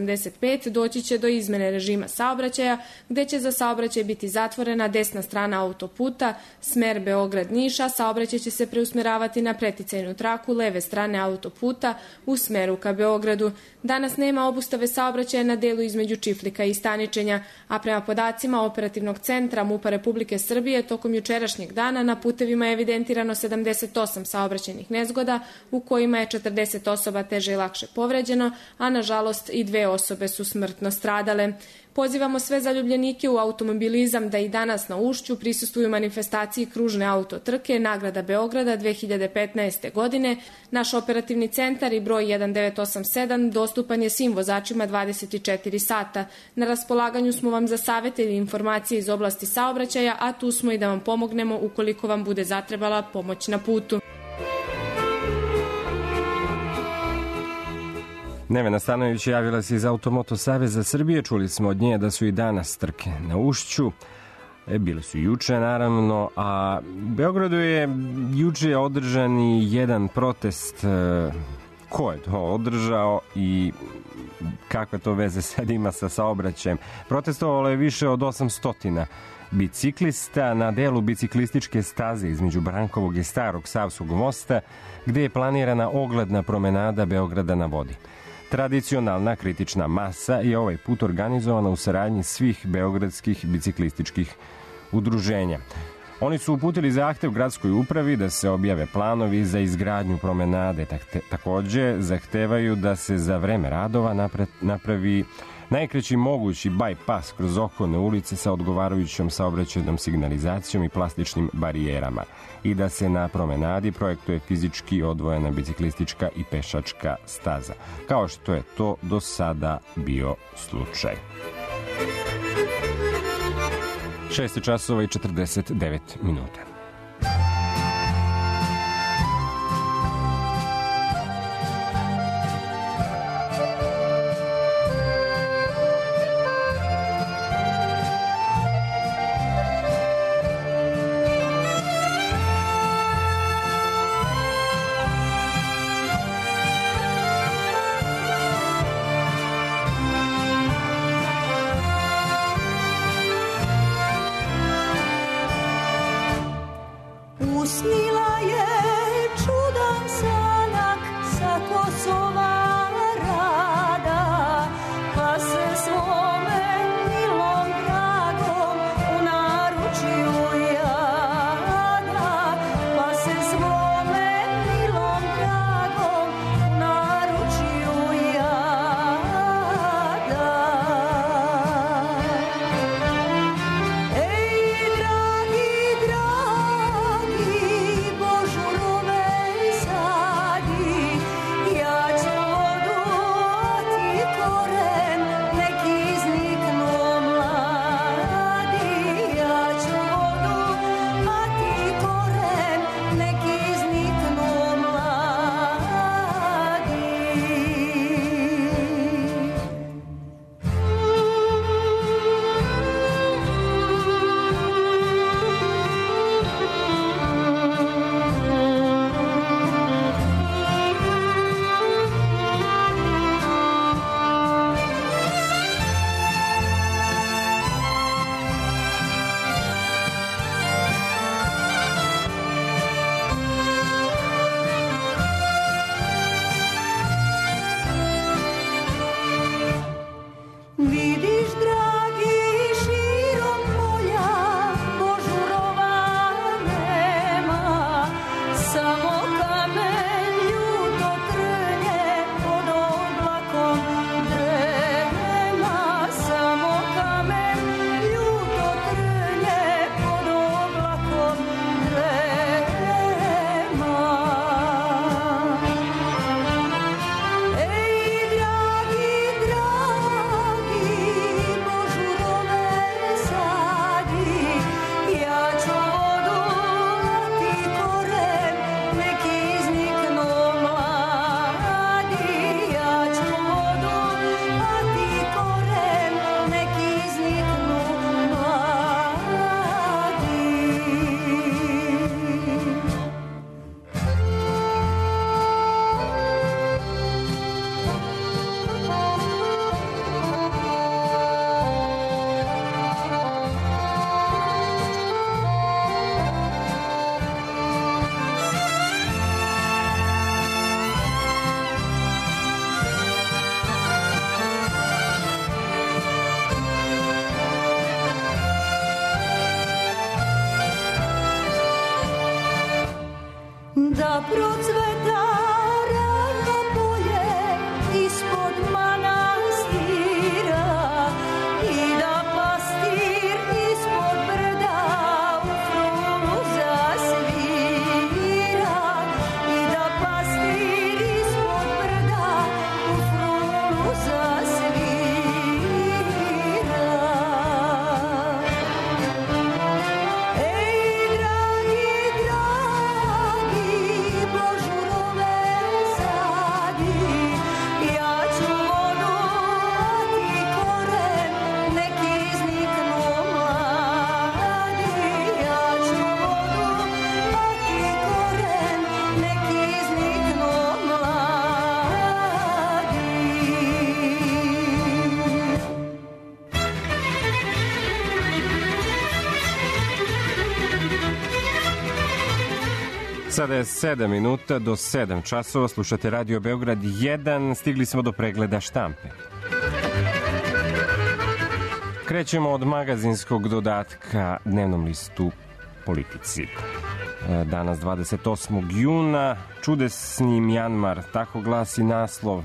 E75 doći će do izmene režima saobraćaja, gde će za saobraćaj biti zatvorena desna strana autoputa, smer Beograd-Niša, saobraćaj će se preusmeravati na preticajnu traku leve strane autoputa u smeru ka Beogradu. Danas nema obustave saobraćaja na delu između Čiflika i Staničenja, a prema podacima Operativnog centra MUP-a Republike Srbije tokom jučerašnjeg dana na putevima je evidentirano 78 saobraćajnih nezgoda u kojima je 40 osoba teže i lakše povređeno, a nažalost i 2 osobe su smrtno stradale. Pozivamo sve zaljubljenike u automobilizam da i danas na Ušću prisustvuju manifestaciji kružne autotrke Nagrada Beograda 2015. godine. Naš operativni centar i broj 1987 dostupan je svim vozačima 24 sata. Na raspolaganju smo vam za savete ili informacije iz oblasti saobraćaja, a tu smo i da vam pomognemo ukoliko vam bude zatrebala pomoć na putu. Nevena Stanojević javila se iz Automoto Saveza Srbije. Čuli smo od nje da su i danas trke na Ušću. Bile su juče, naravno, a u Beogradu je juče održan i jedan protest. Ko je to održao i kakve to veze sad ima sa saobraćajem? Protestovalo je više od 800 biciklista na delu biciklističke staze između Brankovog i Starog Savskog mosta, gde je planirana ogledna promenada Beograda na vodi. Tradicionalna kritična masa je ovaj put organizovana u saradnji svih beogradskih biciklističkih udruženja. Oni su uputili zahtev gradskoj upravi da se objave planovi za izgradnju promenade. Takođe, zahtevaju da se za vreme radova napravi najkraći mogući bypass kroz okolne ulice sa odgovarajućom saobraćajnom signalizacijom i plastičnim barijerama i da se na promenadi projektuje fizički odvojena biciklistička i pešačka staza, kao što je to do sada bio slučaj. 6 časova i 49 minuta. Usnila je čudan sanak sa Kosova rada, pa se svome milom dragom u naručju jada, pa se svome milom dragom u naručju jada. Ej, dragi, dragi, božurove sadi, ja ću vodu, a ti koren, nek izniknu mladi. Ja ću vodu, a ti koren, nek izniknu mladi. Vidiš, dragi, širom polja božurova nema, samo kamen ljuto trnje pod oblakom drema, samo kamen ljuto trnje pod oblakom drema. Ej, dragi, dragi, božurove sadi, ja ću vodu, a ti koren, nek izniknu mladi. Ja ću vodu, a ti koren, nek izniknu mladi. Da procveta rano polje ispod manastira i da pastir ispod brda u frulu zasvira, i da pastir ispod brda u frulu zasvira. Ej, dragi, dragi, božurove sadi, ja ću vodu, a ti koren, nek izniknu mladi. Ja ću vodu, a ti koren, nek izniknu mladi. Sada je 7 minuta do 7 časova. Slušate Radio Beograd 1. Stigli smo do pregleda štampe. Krećemo od magazinskog dodatka dnevnom listu Politici. Danas 28. juna, čudesni Mjanmar, tako glasi naslov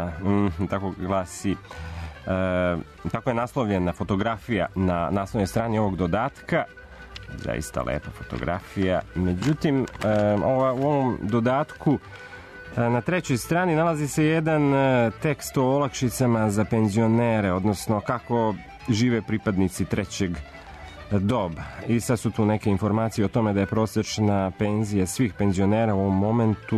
tako je naslovljena fotografija na naslovnoj strani ovog dodatka. Zaista lepa fotografija. Međutim, u ovom dodatku na trećoj strani nalazi se jedan tekst o olakšicama za penzionere, odnosno kako žive pripadnici trećeg doba. I sad su tu neke informacije o tome da je prosječna penzija svih penzionera u ovom momentu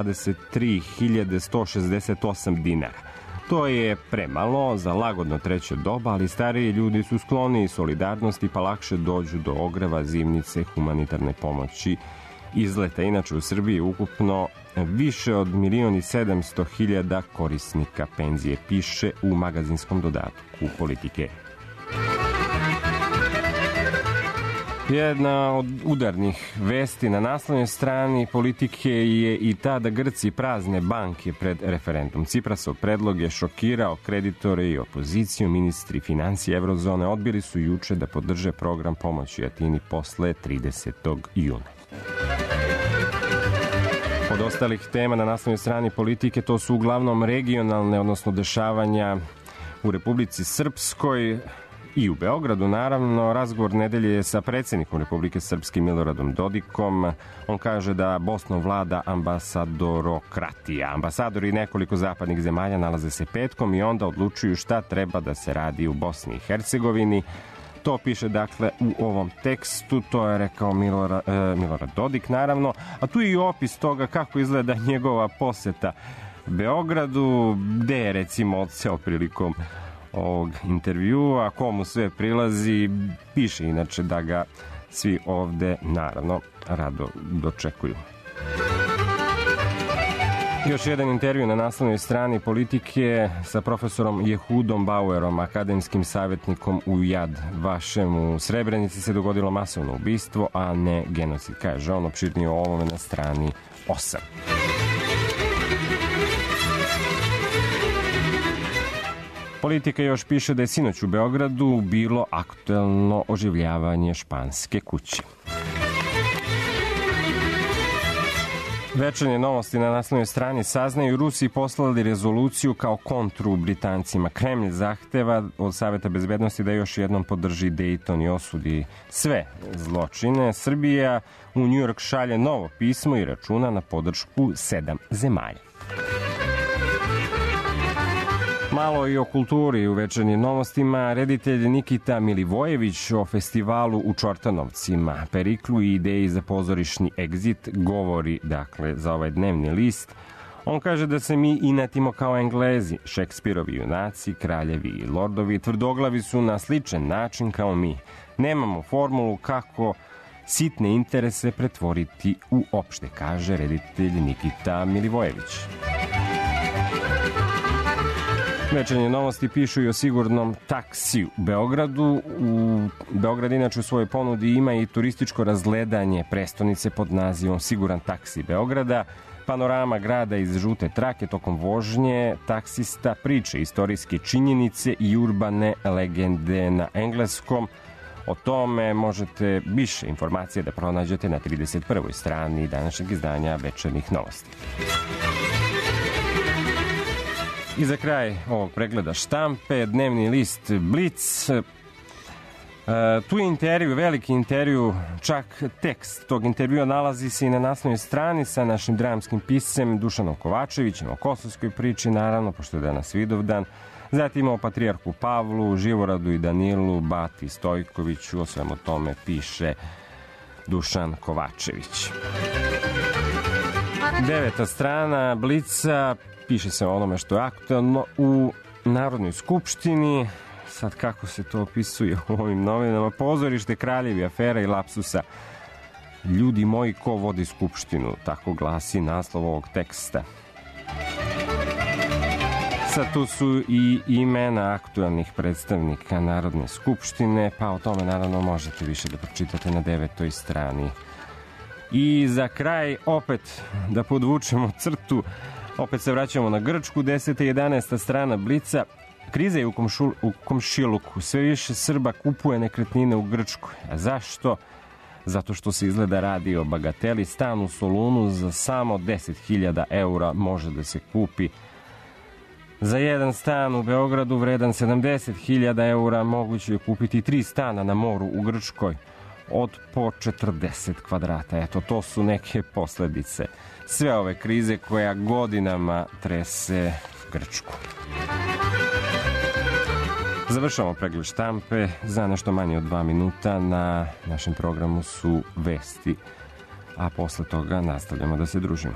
23.168 dinara. To je premalo za lagodno treće doba, ali stariji ljudi su skloni solidarnosti pa lakše dođu do ogreva, zimnice, humanitarne pomoći, izleta. Inače u Srbiji ukupno više od 1.700.000 korisnika penzije, piše u magazinskom dodatku Politike. Jedna od udarnih vesti na naslovnoj strani Politike je i ta da Grci prazne banke pred referendum. Ciprasov predlog je šokirao kreditore i opoziciju. Ministri financije Evrozone odbili su juče da podrže program pomoći Atini posle 30. juna. Od ostalih tema na naslovnoj strani Politike to su uglavnom regionalne, odnosno dešavanja u Republici Srpskoj i u Beogradu. Naravno, razgovor nedelje je sa predsjednikom Republike Srpske Miloradom Dodikom. On kaže da Bosnom vlada ambasadorokratija. Ambasadori nekoliko zapadnih zemalja nalaze se petkom i onda odlučuju šta treba da se radi u Bosni i Hercegovini. To piše dakle u ovom tekstu, to je rekao Milorad Dodik naravno, a tu je i opis toga kako izgleda njegova poseta Beogradu, gde je recimo odseo prilikom ovog intervjua, komu sve prilazi, piše inače da ga svi ovde naravno rado dočekuju. Još jedan intervju na naslovnoj strani Politike sa profesorom Jehudom Bauerom, akademskim savjetnikom u Jad Vašem. U Srebrenici se dogodilo masovno ubistvo, a ne genocid, kaže on, opširnije o ovome na strani 8. Politika još piše da je sinoć u Beogradu bilo aktuelno oživljavanje Španske kuće. Večernje novosti na naslovnoj strani saznaju Rusi poslali rezoluciju kao kontru Britancima. Kremlj zahteva od Saveta bezbednosti da još jednom podrži Dejton i osudi sve zločine. Srbija u Njujork šalje novo pismo i računa na podršku 7 zemalja. Malo i o kulturi u večernjim novostima. Reditelj Nikita Milivojević o festivalu u Čortanovcima, periklu i ideji za pozorišni egzit govori, dakle, za ovaj dnevni list. On kaže da se mi inatimo kao Englezi, Šekspirovi junaci, kraljevi i lordovi, tvrdoglavi su na sličan način kao mi. Nemamo formulu kako sitne interese pretvoriti u opšte, kaže reditelj Nikita Milivojević. Večernje novosti pišu i o sigurnom taksiju u Beogradu. Beograd inače u svojoj ponudi ima i turističko razgledanje prestonice pod nazivom Siguran taksi Beograda. Panorama grada iz žute trake tokom vožnje, taksista, priče, istorijske činjenice i urbane legende na engleskom. O tome možete više informacije da pronađete na 31. strani današnjeg izdanja Večernjih novosti. I za kraj ovog pregleda štampe, dnevni list Blic. Tu je intervju, veliki intervju, čak tekst tog intervjua nalazi se i na naslovnoj strani sa našim dramskim piscem Dušanom Kovačevićem o kosovskoj priči, naravno, pošto je danas Vidovdan. Zatim o patrijarhu Pavlu, Živoradu i Danilu, Bati Stojkoviću, o svemu tome piše Dušan Kovačević. 9. strana Blica, piše se o onome što je aktuelno u Narodnoj skupštini. Sad kako se to opisuje u ovim novinama? Pozorište, kraljevi, afera i lapsusa. Ljudi moji, ko vodi skupštinu? Tako glasi naslov ovog teksta. Sad tu su i imena aktuelnih predstavnika Narodne skupštine, pa o tome naravno možete više da pročitate na 9. strani. I za kraj opet da podvučemo crtu, opet se vraćamo na Grčku, 10. i 11. strana Blica. Kriza je u komšiluku. Sve više Srba kupuje nekretnine u Grčkoj. A zašto? Zato što se izgleda radi o bagateli. Stan u Solunu za samo 10.000 eura može da se kupi. Za jedan stan u Beogradu vredan 70.000 eura moguće je kupiti 3 stana na moru u Grčkoj od po 40 kvadrata. Eto, to su neke posledice sve ove krize koja godinama trese Grčku. Završavamo pregled štampe. Za nešto manje od 2 minuta na našem programu su vesti, a posle toga nastavljamo da se družimo.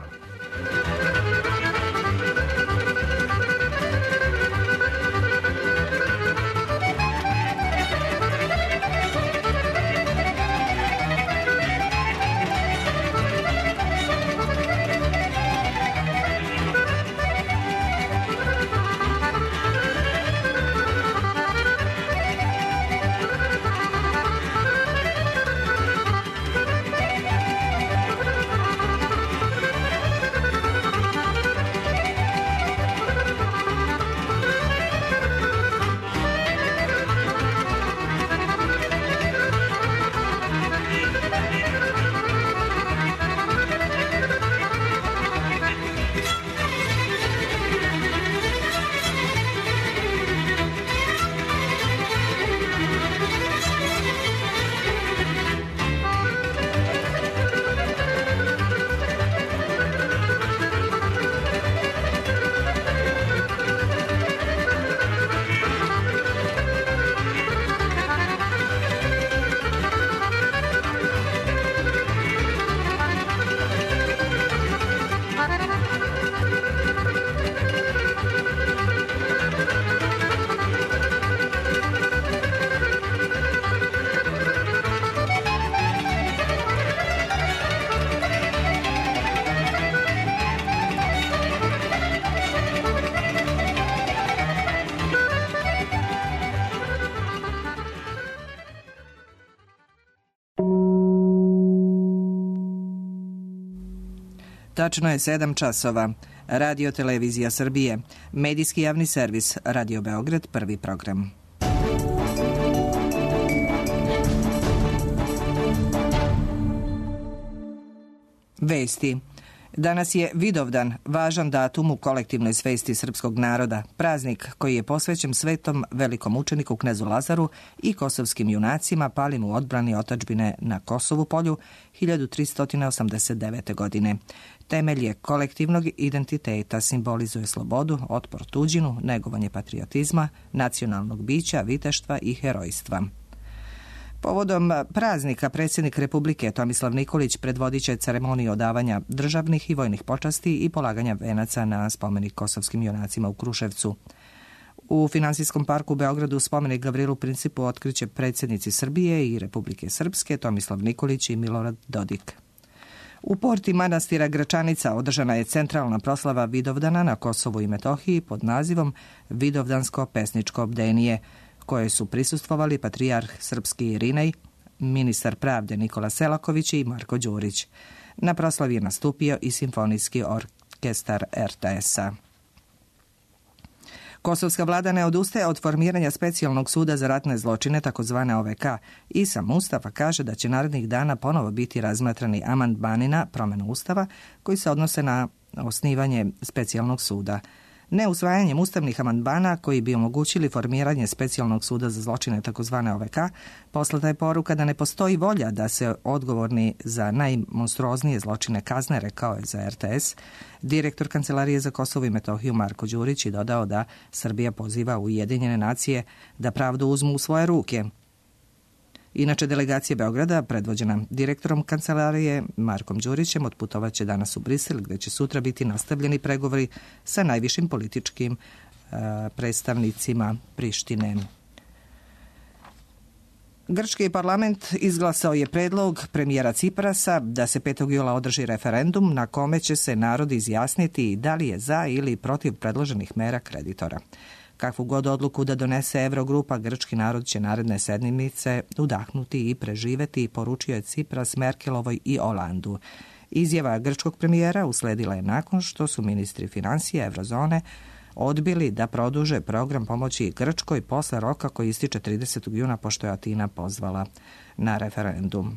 Tačno je 7 časova. Radio Televizija Srbije. Medijski javni servis. Radio Beograd, prvi program. Vesti. Danas je Vidovdan, važan datum u kolektivnoj svesti srpskog naroda, praznik koji je posvećen svetom velikom učeniku knezu Lazaru i kosovskim junacima palim u odbrani otadžbine na Kosovu polju 1389. godine. Temelj je kolektivnog identiteta, simbolizuje slobodu, otpor tuđinu, negovanje patriotizma, nacionalnog bića, viteštva i herojstva. Povodom praznika predsjednik Republike Tomislav Nikolić predvodit će ceremoniju odavanja državnih i vojnih počasti i polaganja venaca na spomenik kosovskim junacima u Kruševcu. U Finansijskom parku u Beogradu spomenik Gavrilu Principu otkriće predsjednici Srbije i Republike Srpske Tomislav Nikolić i Milorad Dodik. U porti manastira Gračanica održana je centralna proslava Vidovdana na Kosovu i Metohiji pod nazivom Vidovdansko pesničko bdenije, koje su prisustvovali patrijarh srpski Irinej, ministar pravde Nikola Selaković i Marko Đurić. Na proslavi je nastupio i simfonijski orkestar RTS-a. Kosovska vlada ne odustaje od formiranja specijalnog suda za ratne zločine, takozvane OVK, i sam Ustava kaže da će narednih dana ponovo biti razmatrani amandmani na promjenu Ustava koji se odnose na osnivanje specijalnog suda. Neusvajanjem ustavnih amandmana koji bi omogućili formiranje specijalnog suda za zločine takozvane OVK, poslata je poruka da ne postoji volja da se odgovorni za najmonstruoznije zločine kazne, rekao je za RTS direktor Kancelarije za Kosovo i Metohiju Marko Đurić i dodao da Srbija poziva Ujedinjene nacije da pravdu uzmu u svoje ruke. Inače, delegacija Beograda, predvođena direktorom Kancelarije Markom Đurićem, otputovaće danas u Brisel, gdje će sutra biti nastavljeni pregovori sa najvišim političkim predstavnicima Prištine. Grčki parlament izglasao je predlog premijera Ciprasa da se 5. jula održi referendum na kome će se narod izjasniti da li je za ili protiv predloženih mera kreditora. Kakvu god odluku da donese Evrogrupa, grčki narod će naredne sedmice udahnuti i preživeti, poručio je Cipras Merkelovoj i Olandu. Izjava grčkog premijera usledila je nakon što su ministri financija Evrozone odbili da produže program pomoći Grčkoj posle roka koji ističe 30. juna pošto je Atina pozvala na referendum.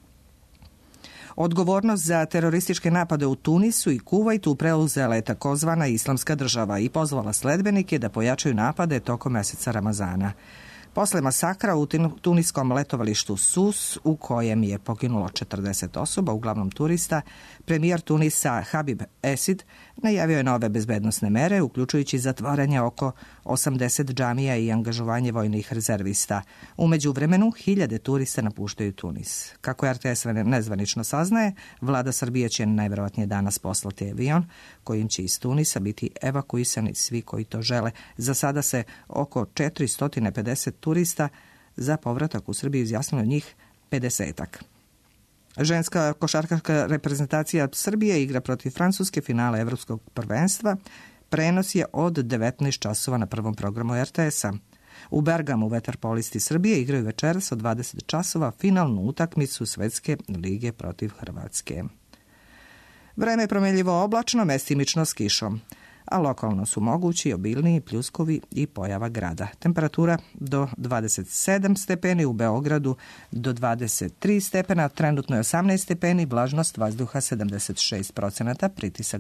Odgovornost za terorističke napade u Tunisu i Kuvajtu preuzela je takozvana Islamska država i pozvala sledbenike da pojačaju napade tokom meseca Ramazana. Posle masakra u tuniskom letovalištu Sus, u kojem je poginulo 40 osoba, uglavnom turista, premijer Tunisa Habib Esid najavio je nove bezbednosne mere, uključujući zatvaranje oko 80 džamija i angažovanje vojnih rezervista. U međuvremenu, hiljade turista napuštaju Tunis. Kako RTS nezvanično saznaje, vlada Srbije će najverovatnije danas poslati avion kojim će iz Tunisa biti evakuisani svi koji to žele. Za sada se oko 450 turista za povratak u Srbiju izjasnilo njih 50-ak. Ženska košarkaška reprezentacija Srbije igra protiv Francuske finale Evropskog prvenstva. Prenos je od 19 časova na prvom programu RTS-a. U Bergamu veterpolisti Srbije igraju večeras od 20 časova finalnu utakmicu Svetske lige protiv Hrvatske. Vreme je promjenljivo oblačno, mestimično s kišom, a lokalno su mogući obilniji pljuskovi i pojava grada. Temperatura do 27 stepeni, u Beogradu do 23 stepena, trenutno je 18 stepeni, vlažnost vazduha 76%, pritisak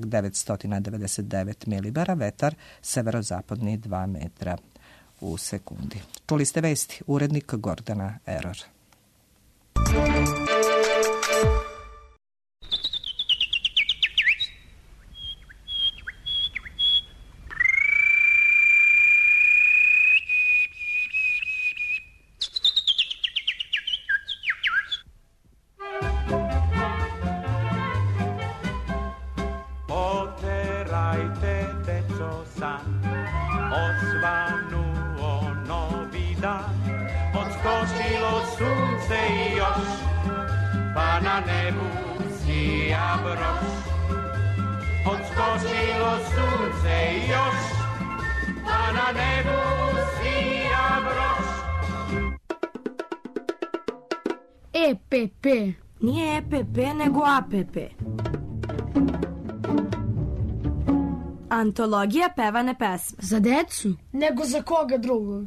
999 milibara, vetar severozapadni 2 metra u sekundi. Čuli ste vesti, urednik Gordana Eror. EPP. Nije EPP, nego APP. Antologija pevane pesme. Za decu? Nego za koga drugog?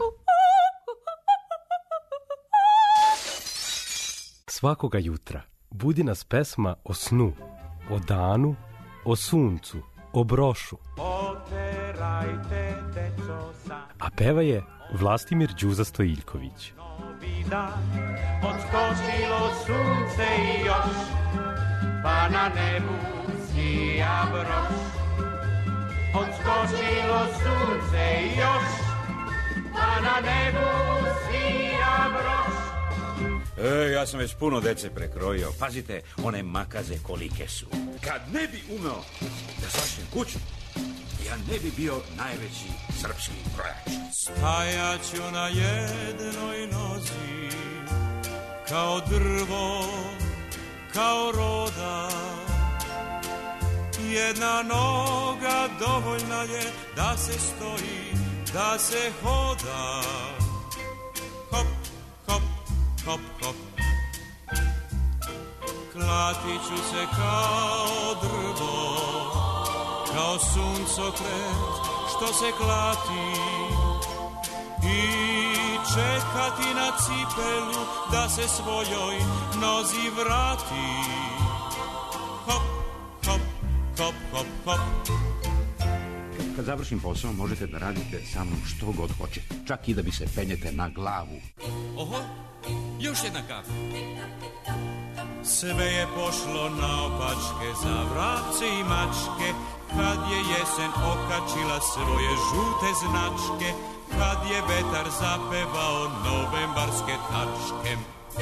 Svakoga jutra budi nas pesma o snu, o danu, o suncu, o brošu. A peva je Vlastimir Đuza Stojiljković. Odskočilo sunce i još, pa na nebu sija broš. Odskočilo sunce i još, pa na nebu sija broš. Ja sam već puno dece prekrojio. Pazite, one makaze kolike su. Kad ne bi umeo da zašnem kuću, ja ne bi bio najveći srpski krojač. Stajaću na jednoj nozi, kao drvo, kao roda. Jedna noga dovoljna je da se stoji, da se hoda. Hop, hop, hop, hop. Klatit ću se kao drvo, kao suncokret što se klati, i čekati na cipelu da se svojoj nozi vrati. Hop, hop, hop, hop, hop. Kad završim posao, možete da radite sa mnom što god hoćete. Čak i da mi se penjete na glavu. Oho, još jedna kafa. Sve je pošlo naopačke za vrapce i mačke, kad je jesen okačila svoje žute značke, kad je vetar zapevao novembarske tačke.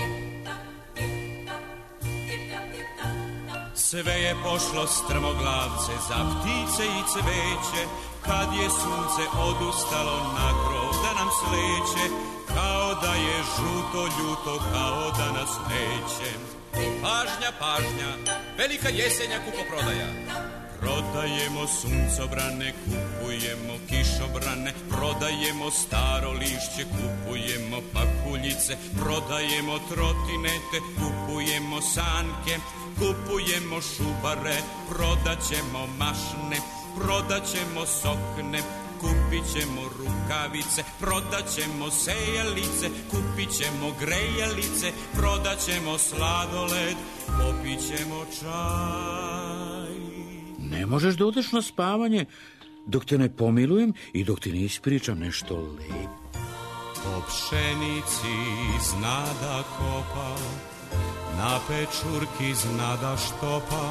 Sve je pošlo strmoglavce za ptice i cveće, kad je sunce odustalo na krov da nam sleće, kao da je žuto ljuto, kao da nas neće. Pažnja, pažnja, velika jesenja kupoprodaja. Prodajemo suncobrane, kupujemo kišobrane, prodajemo staro lišće, kupujemo pakuljice, prodajemo trotinete, kupujemo sanke, kupujemo šubare, prodaćemo mašne, prodaćemo sokne, kupit ćemo rukavice, prodaćemo sejalice, kupit ćemo grejalice, prodaćemo sladoled, popit ćemo čaj. Ne možeš da odeš na spavanje dok te ne pomilujem i dok ti ne ispričam nešto lepo. Po pšenici zna da kopa, na pečurki zna da štopa,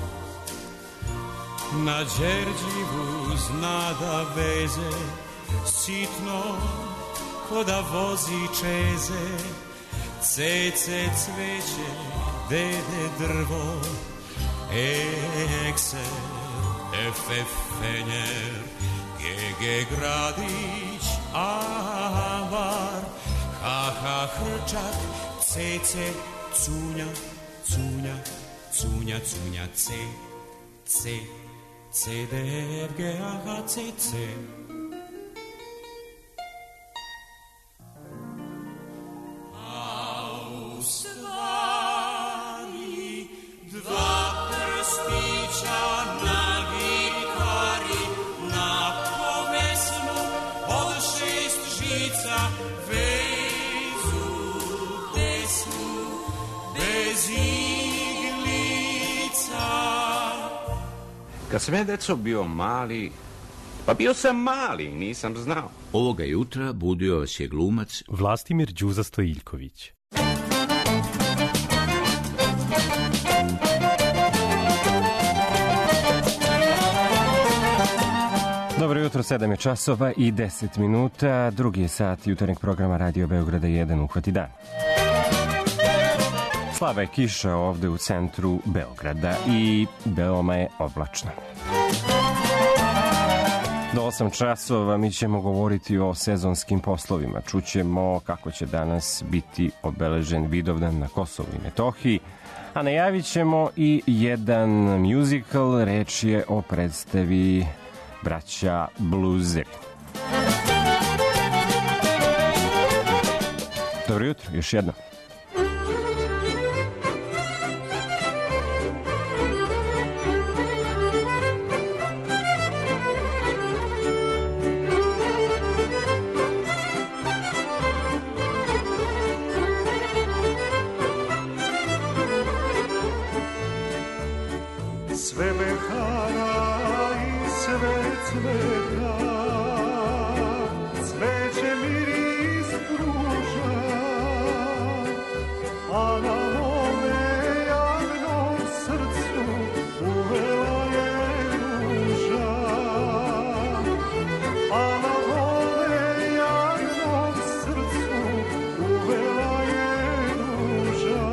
na đerđivu zna da veze, sitno ko da vozi čeze. Cece cveće, dede drvo, ekser, efe fenjer, gege gradić, avar, ha ha hrčak, cece, cunja, cunja, cunja, cunja, ce, ce. C, D, F, G, A, H, C, C. A u stvari dva prstića na gitari, na povesnu od 6 žica, vezu desnu bez iglica. Kad sam ja, deco, bio mali, pa bio sam mali, nisam znao. Ovoga jutra budio vas je glumac Vlastimir Đuza Stojiljković. Dobro jutro, 7 je časova i 10 minuta. Drugi je sat jutarnjeg programa Radio Beograda 1 Uhvati dan. Slaba je kiša ovde u centru Beograda i veoma je oblačno. Do 8 časova mi ćemo govoriti o sezonskim poslovima. Čućemo kako će danas biti obeležen Vidovdan na Kosovu i Metohiji, a najavit ćemo i jedan musical, reč je o predstavi Braća Bluzeri. Dobro jutro, još jedno. sve mehara i sve cveta, cveće miris pruža, a na mome jadnom srcu uvela je ruža, a na mome jadnom srcu uvela je ruža.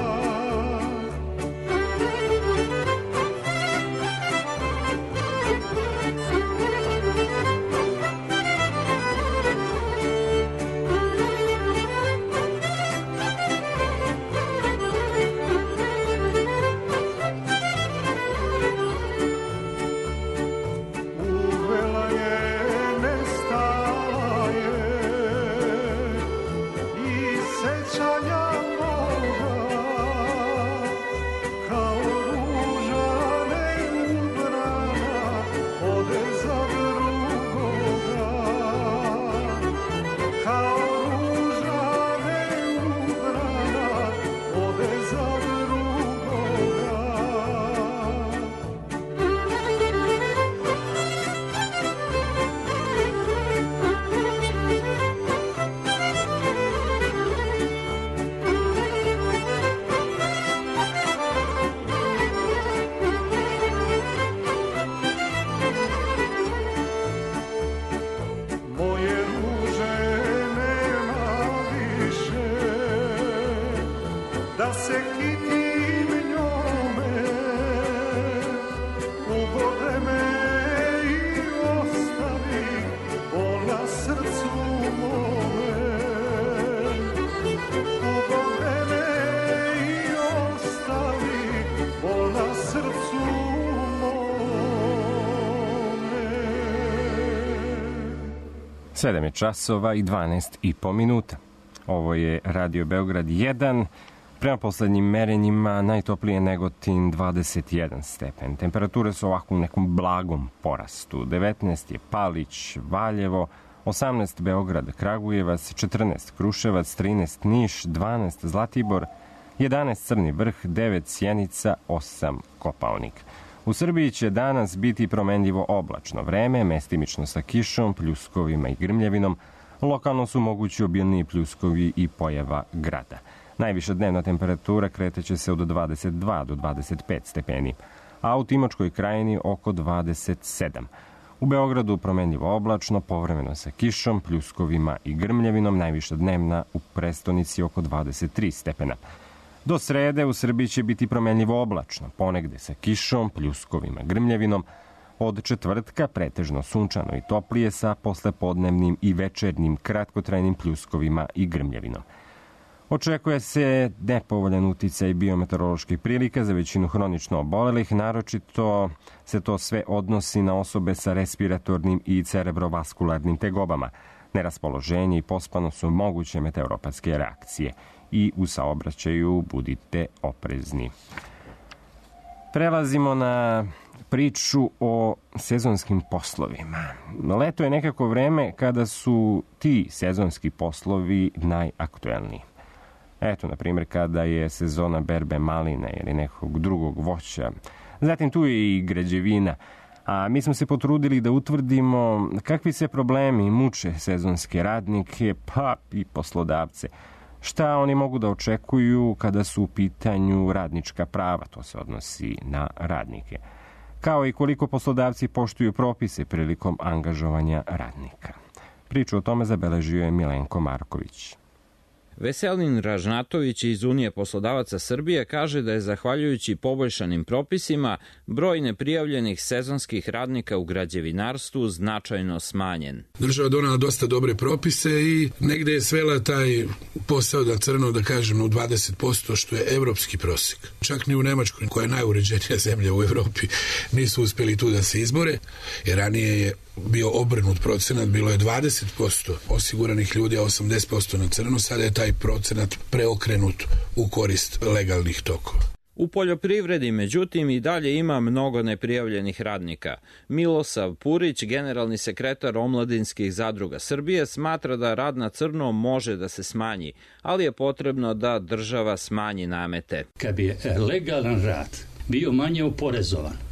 Da se kitim njome, ubode me i ostavi bol na srcu mome. Ubode me i ostavi bol na srcu mome. 7 je časova i 12,5 minuta. Ovo je Radio Beograd 1. Prema poslednjim merenjima najtoplije Negotin 21 stepen. Temperature su ovako u nekom blagom porastu. 19 je Palić, Valjevo, 18 Beograd, Kragujevac, 14 Kruševac, 13 Niš, 12 Zlatibor, 11 Crni Vrh, 9 Sjenica, 8 Kopaonik. U Srbiji će danas biti promenljivo oblačno vreme, mestimično sa kišom, pljuskovima i grmljevinom. Lokalno su mogući obilniji pljuskovi i pojava grada. Najviša dnevna temperatura kreteće se od 22 do 25 stepeni, a u Timočkoj krajini oko 27. U Beogradu promenljivo oblačno, povremeno sa kišom, pljuskovima i grmljevinom, najviša dnevna u prestonici oko 23 stepena. Do srede u Srbiji će biti promenljivo oblačno, ponegde sa kišom, pljuskovima, grmljevinom. Od četvrtka pretežno sunčano i toplije sa poslepodnevnim i večernjim kratkotrajnim pljuskovima i grmljevinom. Očekuje se nepovoljan uticaj biometeoroloških prilika za većinu hronično obolelih, naročito se to sve odnosi na osobe sa respiratornim i cerebrovaskularnim tegobama. Neraspoloženje i pospanost su moguće meteoropatske reakcije i u saobraćaju budite oprezni. Prelazimo na priču o sezonskim poslovima. Leto je nekako vreme kada su ti sezonski poslovi najaktuelniji. Eto, na primjer, kada je sezona berbe maline ili nekog drugog voća. Zatim tu je i građevina. A mi smo se potrudili da utvrdimo kakvi se problemi muče sezonske radnike, pa i poslodavce. Šta oni mogu da očekuju kada su u pitanju radnička prava, to se odnosi na radnike. Kao i koliko poslodavci poštuju propise prilikom angažovanja radnika. Priču o tome zabeležio je Milenko Marković. Veselin Ražnatović iz Unije poslodavaca Srbije kaže da je zahvaljujući poboljšanim propisima broj neprijavljenih sezonskih radnika u građevinarstvu značajno smanjen. Država donela dosta dobre propise i negde je svela taj posao da crno, da kažem, u 20%, što je evropski prosek. Čak ni u Nemačkoj, koja je najuređenija zemlja u Evropi, nisu uspeli tu da se izbore, jer ranije je bio obrnut procenat, bilo je 20% osiguranih ljudi, a 80% na crno, sada je taj procenat preokrenut u korist legalnih tokova. U poljoprivredi, međutim, i dalje ima mnogo neprijavljenih radnika. Milosav Purić, generalni sekretar Omladinskih zadruga Srbije, smatra da rad na crno može da se smanji, ali je potrebno da država smanji namete. Kad bi legalan rad bio manje oporezovan,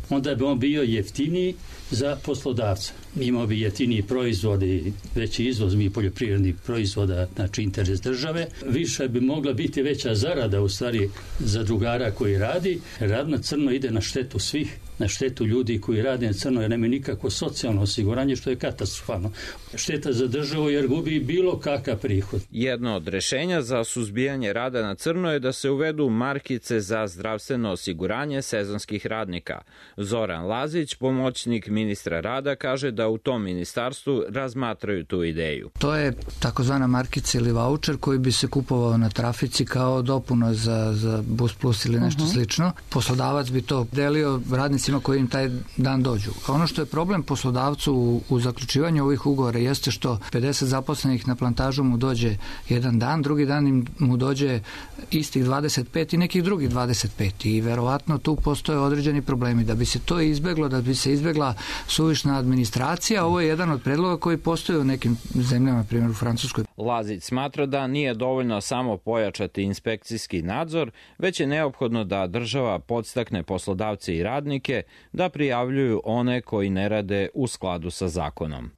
onda bi on bio jeftiniji za poslodavca. Imao bi jeftiniji proizvod i veći izvoz mi poljoprivrednih proizvoda, znači interes države. Više bi mogla biti veća zarada u stvari za drugara koji radi. Rad na crno ide na štetu svih, na štetu ljudi koji rade na crno jer nema nikakvo socijalno osiguranje što je katastrofalno. Šteta za državu jer gubi bilo kakav prihod. Jedno od rešenja za suzbijanje rada na crno je da se uvedu markice za zdravstveno osiguranje sezonskih radnika. Zoran Lazić, pomoćnik ministra rada, kaže da u tom ministarstvu razmatraju tu ideju. To je takozvana markica ili vaučer koji bi se kupovao na trafici kao dopuna za Bus Plus ili nešto slično. Poslodavac bi to delio radnicima koji im taj dan dođu. Ono što je problem poslodavcu u zaključivanju ovih ugovora jeste što 50 zaposlenih na plantažu mu dođe jedan dan, drugi dan mu dođe istih 25 i nekih drugih 25 i verovatno tu postoje određeni problemi. Da bi se to izbeglo, da bi se izbegla suvišna administracija, ovo je jedan od predloga koji postoje u nekim zemljama, na primjer u Francuskoj. Lazić smatra da nije dovoljno samo pojačati inspekcijski nadzor, već je neophodno da država podstakne poslodavce i radnike da prijavljuju one koji ne rade u skladu sa zakonom.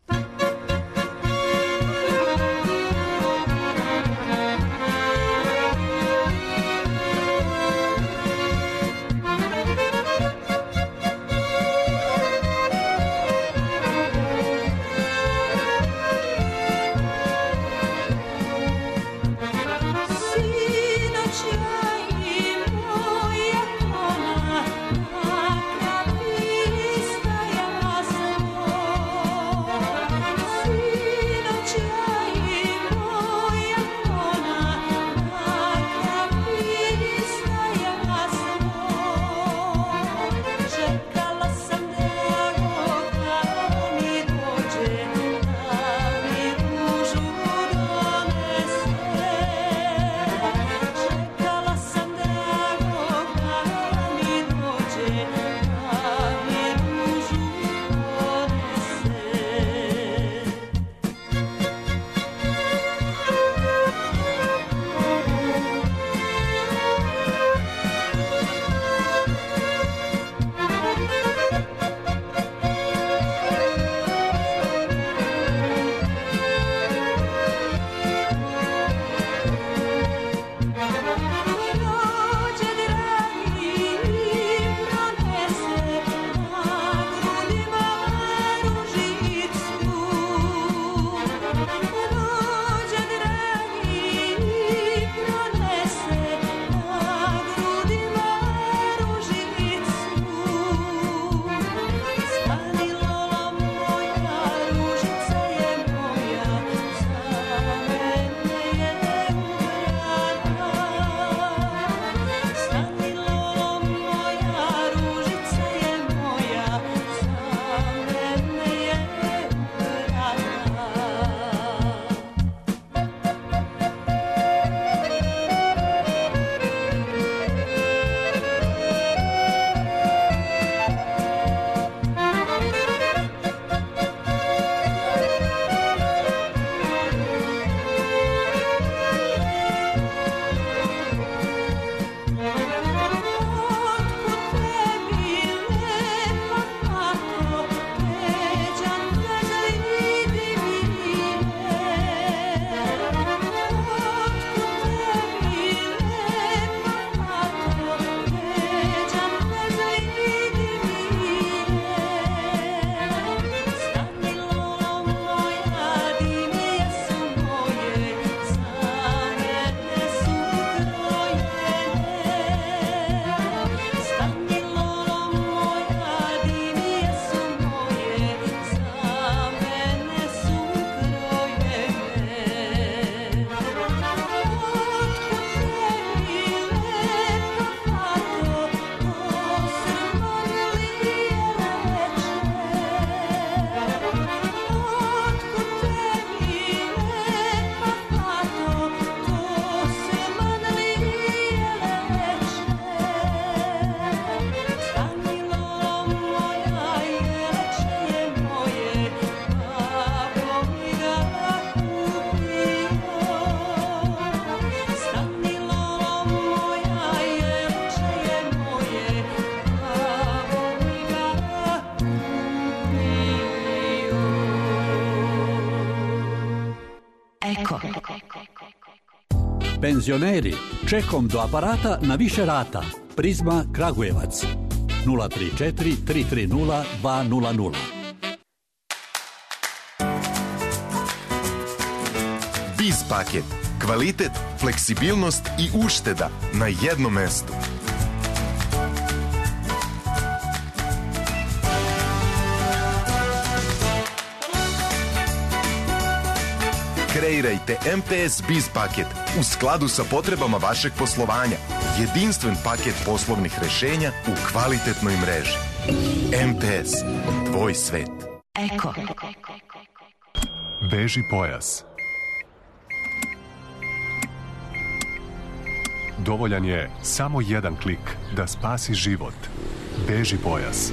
Moja Penzioneri, čekom do aparata na više rata. Prizma Kragujevac 034 330 200. Biz paket. Kvalitet, fleksibilnost i ušteda na jednom mestu. Kreirajte MTS Biz paket u skladu sa potrebama vašeg poslovanja. Jedinstven paket poslovnih rešenja u kvalitetnoj mreži. MTS. Tvoj svet. Eko. Veži pojas. Dovoljan je samo jedan klik da spasi život. Veži pojas.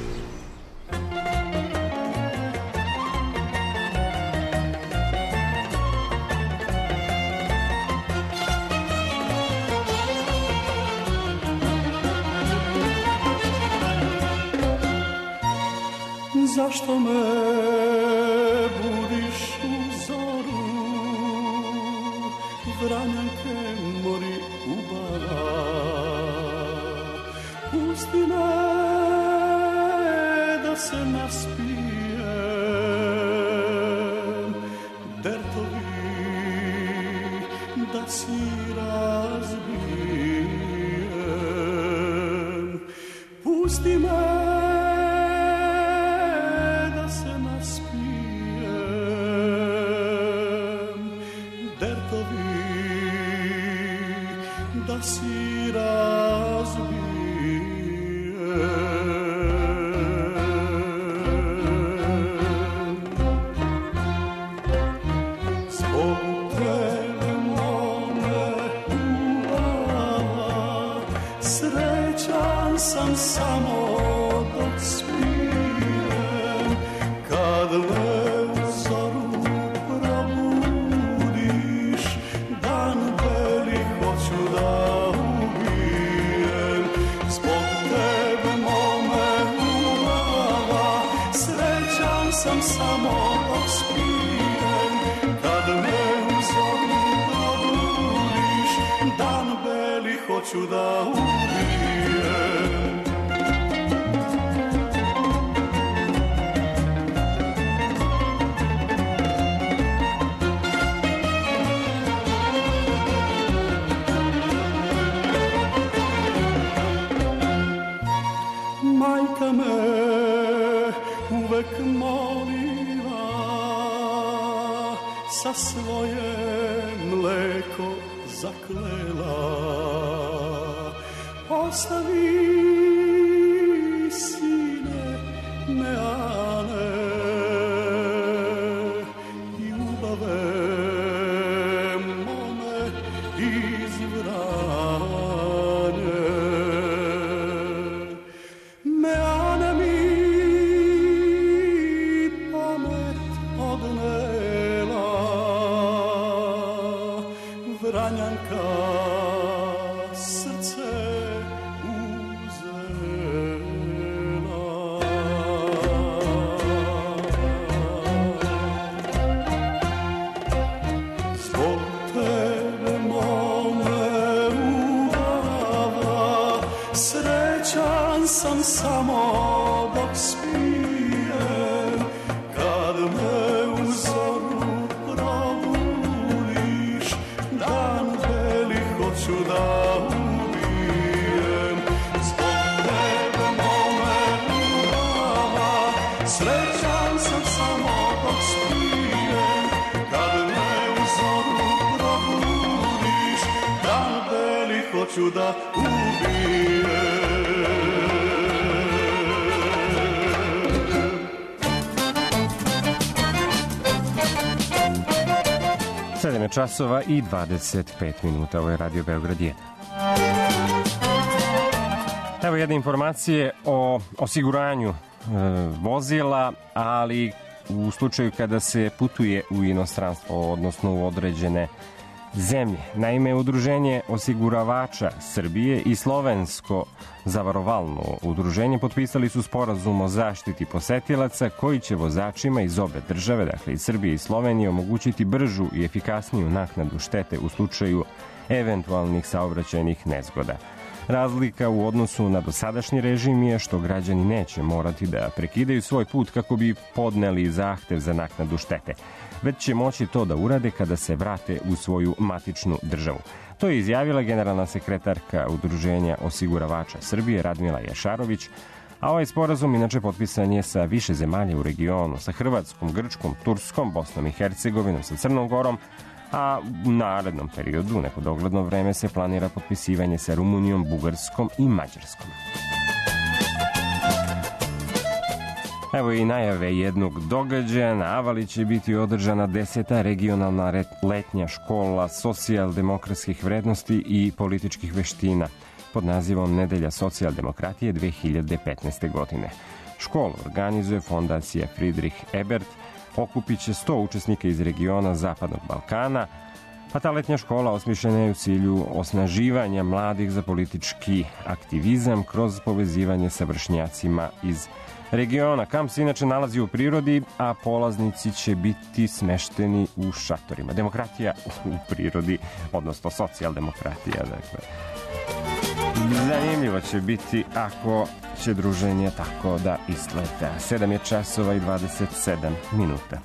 Zašto me budiš u zoru, vranjanke mori ubava, pusti me da se naspijem, dertovi da si razbijem, pusti me da si razbijem. Zbog tebe mome uvava, srećan sam samo dok spijem, kad me u zoru probudiš, dan beli hoću da ubijem. Zbog tebe mome uvava, srećan sam samo dok spijem, kad me u zoru probudiš, dan beli hoću da ubijem. Majka me uvek molila, sa svoje mleko zaklela, ostavi sine meane i ubave mome iz Vranje. Meane mi pamet odnela, Vranjanka srce uzela. Zbog tebe mome uvava, srećan sam samo dok spijem, kad me u zoru probudiš, dan beli hoću da ubijem. Zbog tebe mome uvava, srećan sam samo dok spijem, kad me u zoru probudiš, dan beli hoću da ubijem. 7 časova i 25 minuta. Ovo je Radio Beograd 1. Evo jedne informacije o osiguranju vozila, ali u slučaju kada se putuje u inostranstvo, odnosno u određene zemlje. Naime, Udruženje osiguravača Srbije i Slovensko zavarovalno udruženje potpisali su sporazum o zaštiti posetilaca koji će vozačima iz obe države, dakle iz Srbije i Slovenije, omogućiti bržu i efikasniju naknadu štete u slučaju eventualnih saobraćajnih nezgoda. Razlika u odnosu na dosadašnji režim je što građani neće morati da prekidaju svoj put kako bi podneli zahtev za naknadu štete, već će moći to da urade kada se vrate u svoju matičnu državu. To je izjavila generalna sekretarka Udruženja osiguravača Srbije Radmila Jašarović, a ovaj sporazum inače potpisan je sa više zemalja u regionu, sa Hrvatskom, Grčkom, Turskom, Bosnom i Hercegovinom, sa Crnom Gorom, a u narednom periodu, neko dogledno vreme, se planira potpisivanje sa Rumunijom, Bugarskom i Mađarskom. Evo i najave jednog događaja. Na Avali će biti održana 10. regionalna letnja škola socijaldemokratskih vrednosti i političkih veština pod nazivom Nedelja socijaldemokratije 2015. godine. Školu organizuje fondacija Friedrich Ebert, okupit će 100 učesnika iz regiona Zapadnog Balkana, a ta letnja škola osmišljena je u cilju osnaživanja mladih za politički aktivizam kroz povezivanje sa vršnjacima iz regiona. Kamp se inače nalazi u prirodi, a polaznici će biti smešteni u šatorima. Demokratija u prirodi, odnosno socijaldemokratija. Dakle. Zanimljivo će biti ako će druženje tako da izgleda. 7 je časova i 27 minuta.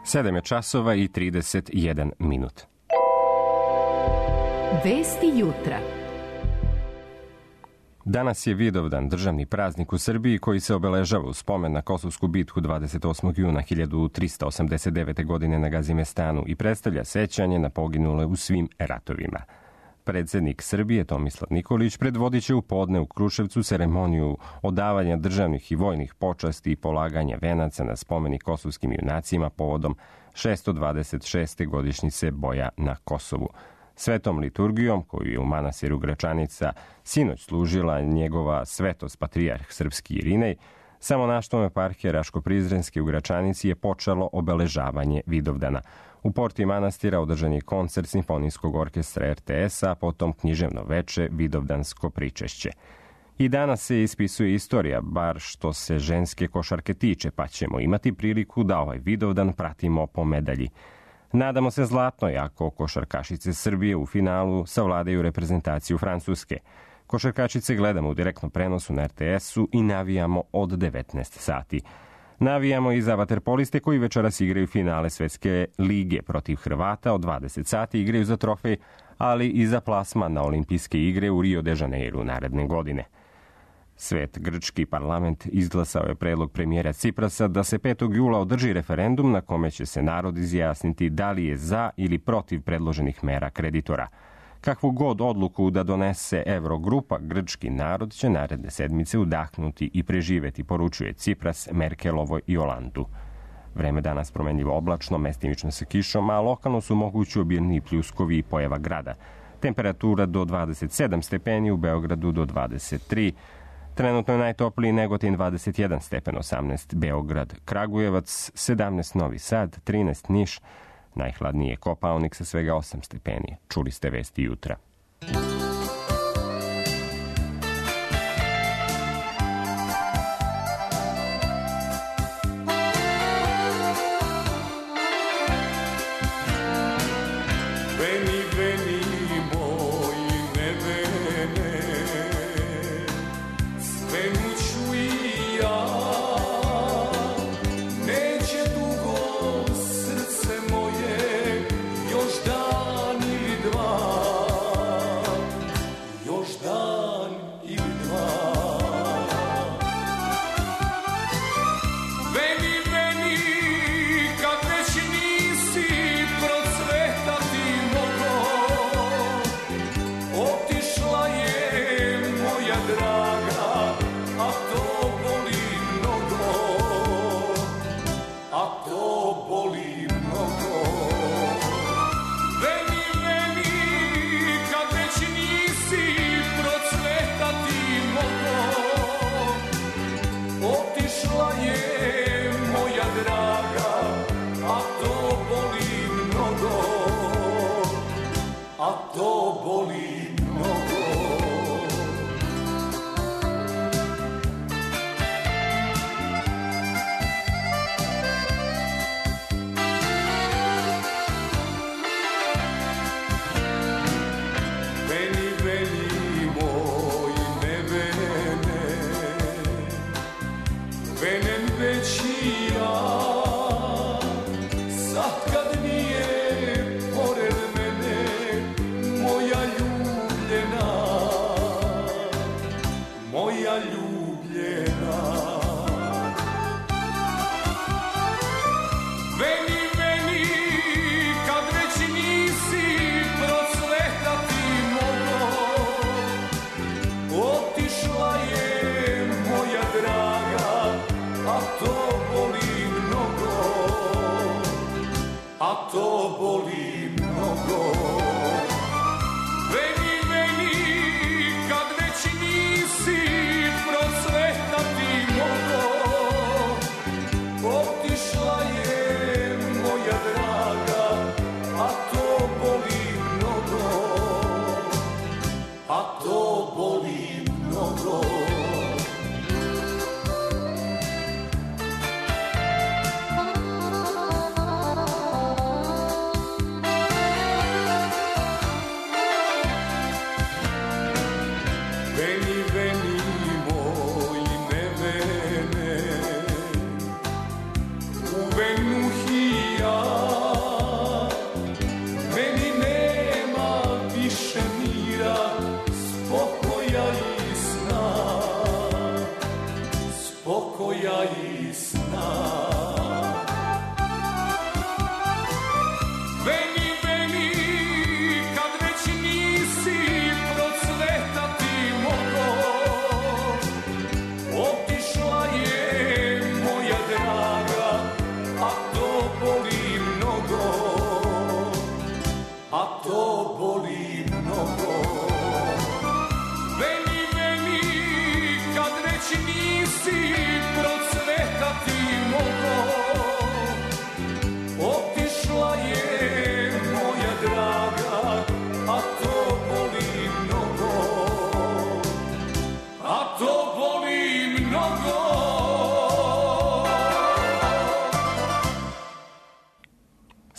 7 je časova i 31 minut. Vesti jutra. Danas je Vidovdan, državni praznik u Srbiji koji se obeležava u spomen na Kosovsku bitku 28. juna 1389. godine na Gazimestanu i predstavlja sećanje na poginule u svim ratovima. Predsednik Srbije Tomislav Nikolić predvodit će u podne u Kruševcu ceremoniju odavanja državnih i vojnih počasti i polaganja venaca na spomenik kosovskim junacima povodom 626. godišnjice boja na Kosovu. Svetom liturgijom, koju je u manastiru Gračanica sinoć služila njegova svetost patrijarh srpski Irinej, samonaštom eparhije Raško-Prizrenske u Gračanici je počelo obeležavanje Vidovdana. U porti manastira održan je koncert Simfonijskog orkestra RTS-a, potom književno veče Vidovdansko pričešće. I danas se ispisuje istorija, bar što se ženske košarke tiče, pa ćemo imati priliku da ovaj Vidovdan pratimo po medalji. Nadamo se zlatnoj ako košarkašice Srbije u finalu savladaju reprezentaciju Francuske. Košarkašice gledamo u direktnom prenosu na RTS-u i navijamo od 19 sati. Navijamo i za vaterpoliste koji večeras igraju finale Svetske lige protiv Hrvata, od 20 sati igraju za trofej, ali i za plasman na olimpijske igre u Rio de Janeiru naredne godine. Svet grčki parlament izglasao je predlog premijera Ciprasa da se 5. jula održi referendum na kome će se narod izjasniti da li je za ili protiv predloženih mera kreditora. Kakvu god odluku da donese Evrogrupa, grčki narod će naredne sedmice udahnuti i preživeti, poručuje Cipras, Merkelovoj i Olandu. Vreme danas promenljivo oblačno, mestimično sa kišom, a lokalno su mogući obilni pljuskovi i pojava grada. Temperatura do 27 stepeni, u Beogradu do 23. Trenutno je najtopliji Negotin 21 stepen, 18 Beograd, Kragujevac, 17 Novi Sad, 13 Niš, najhladnije Kopaonik sa svega 8 stepeni. Čuli ste vesti jutra.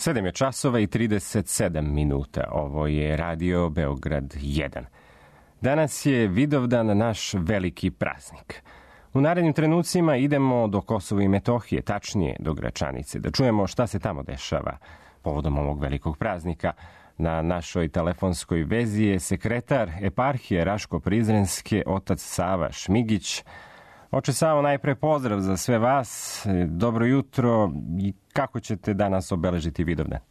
7 je časova i 37 minuta. Ovo je Radio Beograd 1. Danas je Vidovdan, naš veliki praznik. U narednim trenucima idemo do Kosova i Metohije, tačnije do Gračanice, da čujemo šta se tamo dešava povodom ovog velikog praznika. Na našoj telefonskoj vezi je sekretar eparhije Raško-Prizrenske, otac Sava Šmigić. Oče Savo, najpre pozdrav za sve vas. Dobro jutro i kako ćete danas obeležiti Vidovdan?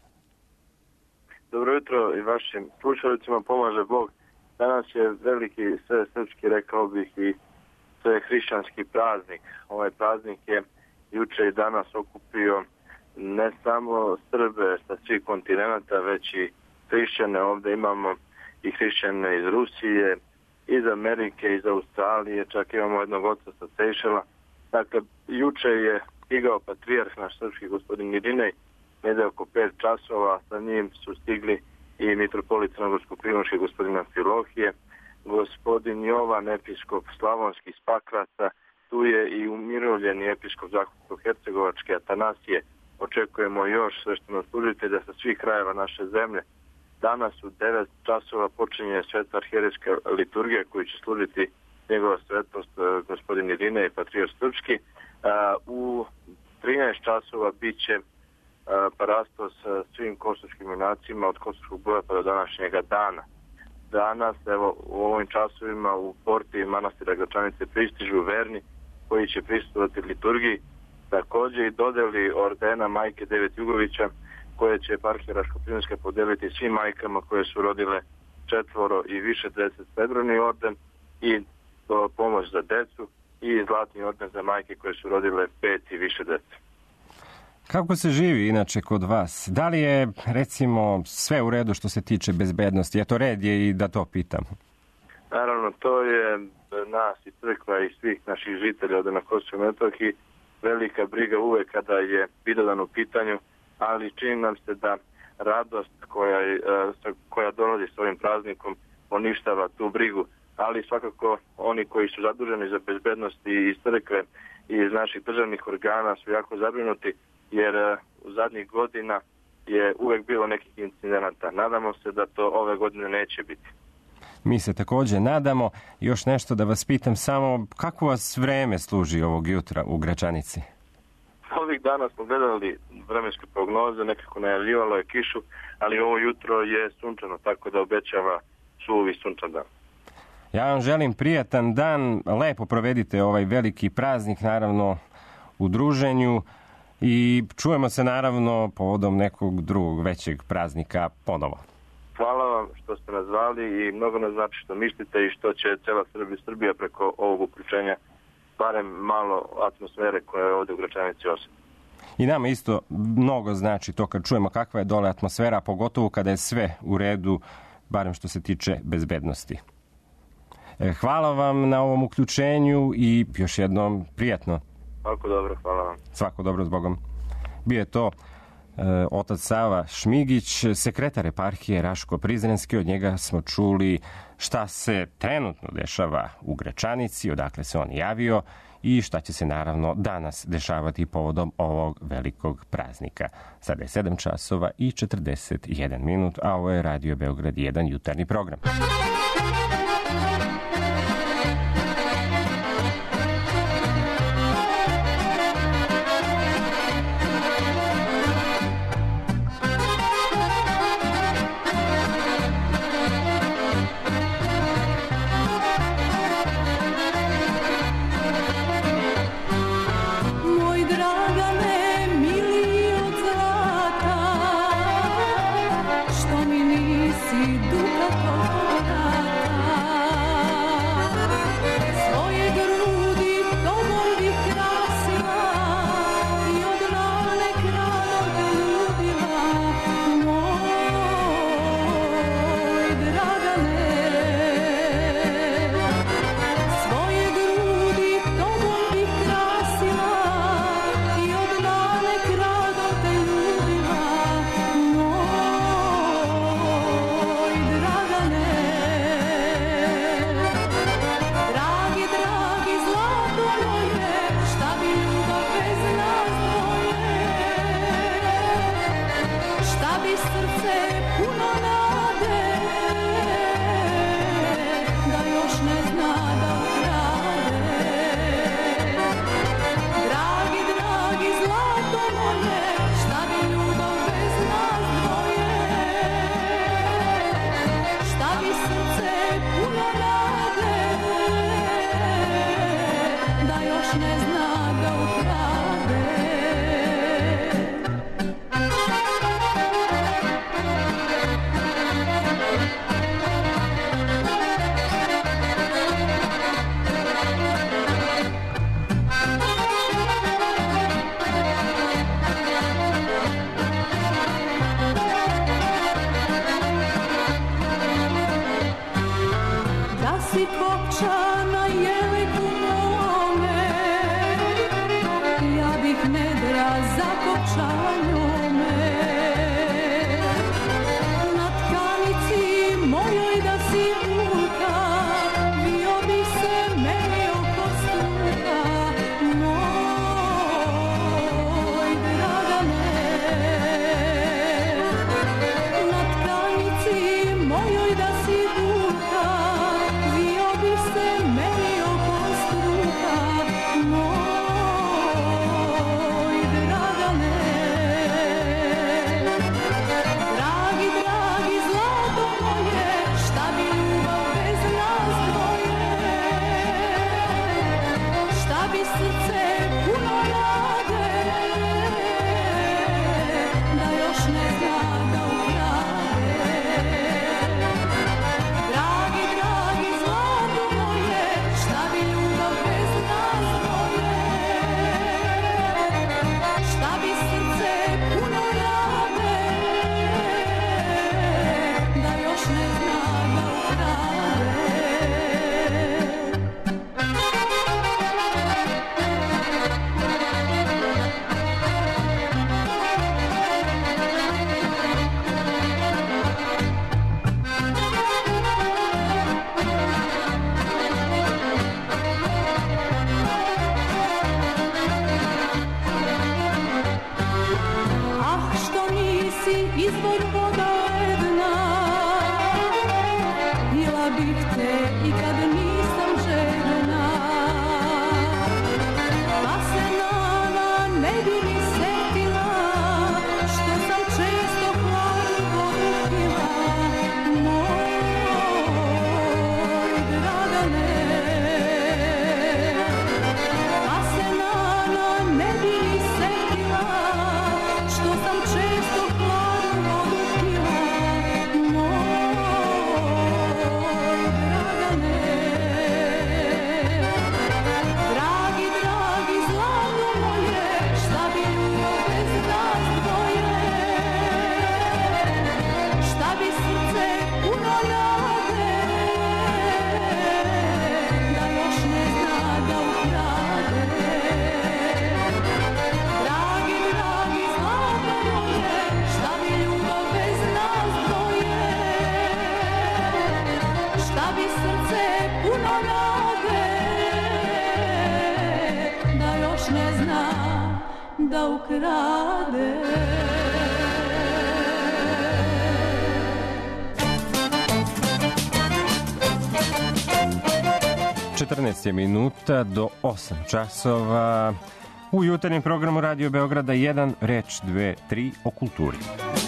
Dobro jutro i vašim slušalicima, pomaže Bog. Danas je veliki sve srpski, rekao bih, i sve hrišćanski praznik. Ovaj praznik je juče i danas okupio ne samo Srbe sa svih kontinenta, već i hrišćane. Ovdje imamo i hrišćane iz Rusije, iz Amerike, iz Australije, čak imamo jednog oca sa Sejšela. Dakle, juče je stigao patrijarh naš srpski, gospodin Irinej, negdje oko 5 časova, sa njim su stigli i mitropolit Crnogorsko-Primoški gospodina Filohije, gospodin Jovan, episkop Slavonski iz Pakraca, tu je i umirovljeni episkop Zahvatsko-Hercegovačke Atanasije. Očekujemo još sveštenoslужitelja sa svih krajeva naše zemlje. Danas u 9 časova počinje sveta arhijerejska liturgija koju će služiti njegova svetost gospodin Irinej i patrijarh srpski. U 13 časova bit će parastos svim kosovskim junacima od Kosovskog boja pa do današnjega dana. Danas, evo, u ovim časovima u porti manastira Gračanice pristižu verni koji će prisustvovati liturgiji. Također i dodeli ordena majke Devet Jugovića koje će eparhija Raško-Prizrenska podeliti svim majkama koje su rodile 4 i više djece, srebrni orden i pomoć za decu i zlatni orden za majke koje su rodile 5 i više djece. Kako se živi inače kod vas? Da li je, recimo, sve u redu što se tiče bezbednosti? Eto, red je i da to pitam. Naravno, to je nas i crkva i svih naših žitelja ovdje na Kosovu i Metohiji velika briga uvek kada je Vidovdan u pitanju, ali čini nam se da radost koja dolazi s ovim praznikom poništava tu brigu, ali svakako oni koji su zaduženi za bezbednost i iz crkve i iz naših državnih organa su jako zabrinuti, jer u zadnjih godina je uvek bilo nekih incidenata. Nadamo se da to ove godine neće biti. Mi se također nadamo. Još nešto da vas pitam samo, kako vas vreme služi ovog jutra u Gračanici? Ovih dana smo gledali vremenske prognoze, nekako najavljivalo je kišu, ali ovo jutro je sunčano, tako da obećava suvi sunčan dan. Ja vam želim prijatan dan, lepo provedite ovaj veliki praznik, naravno u druženju, i čujemo se naravno povodom nekog drugog većeg praznika ponovo. Hvala vam što ste nas zvali i mnogo nas znači što mislite i što će cela Srbija preko ovog uključenja barem malo atmosfere koja je ovdje u Gračanici osjeti. I nama isto mnogo znači to kad čujemo kakva je dole atmosfera, pogotovo kada je sve u redu, barem što se tiče bezbednosti. Hvala vam na ovom uključenju i još jednom prijatno. Svako dobro, hvala vam. Svako dobro, s Bogom. Bio je to otac Sava Šmigić, sekretar eparhije Raško-Prizrenske. Od njega smo čuli šta se trenutno dešava u Gračanici, odakle se on javio i šta će se naravno danas dešavati povodom ovog velikog praznika. Sada je 7 časova i 41 minut, a ovo je Radio Beograd 1 jutarnji program. Što mi nisi duga toga zakopčala njome. Na tkanici mojoj da si puta, bio bi se meni oko struka, moj Dragane. Na tkanici mojoj da si puta, bio bi se meni oko struka, moj Dragane. Dragi, dragi, zlato moje, šta bi ljubav bez nas dvoje? Šta bi srce puno rade, da još ne zna da ukrade? Dragi, dragi, zlato moje, šta bi ljubav bez nas dvoje? Šta bi srce puno rade, da još ne zna da ukrade? Ah, što nisi izvor voda ledna, pila bih te i kad nisam željena. Pa se nana ne bi mi setila, što sam često hladnu vodu pila, moj Dragane. Pa se nana ne bi mi setila, što sam često hladnu vodu pila, moj Dragane. Dragi, dragi, zlato moje, šta bi ljubav bez nas dvoje? Šta bi srce puno nade, da još ne zna da ukrade? Dragi, dragi, zlato moje, šta bi ljubav bez nas dvoje? Šta bi srce puno nade, da još ne zna da ukrade? 14 je minuta do 8 časova u jutarnjem programu Radio Beograda 1, reč 2, 3 o kulturi.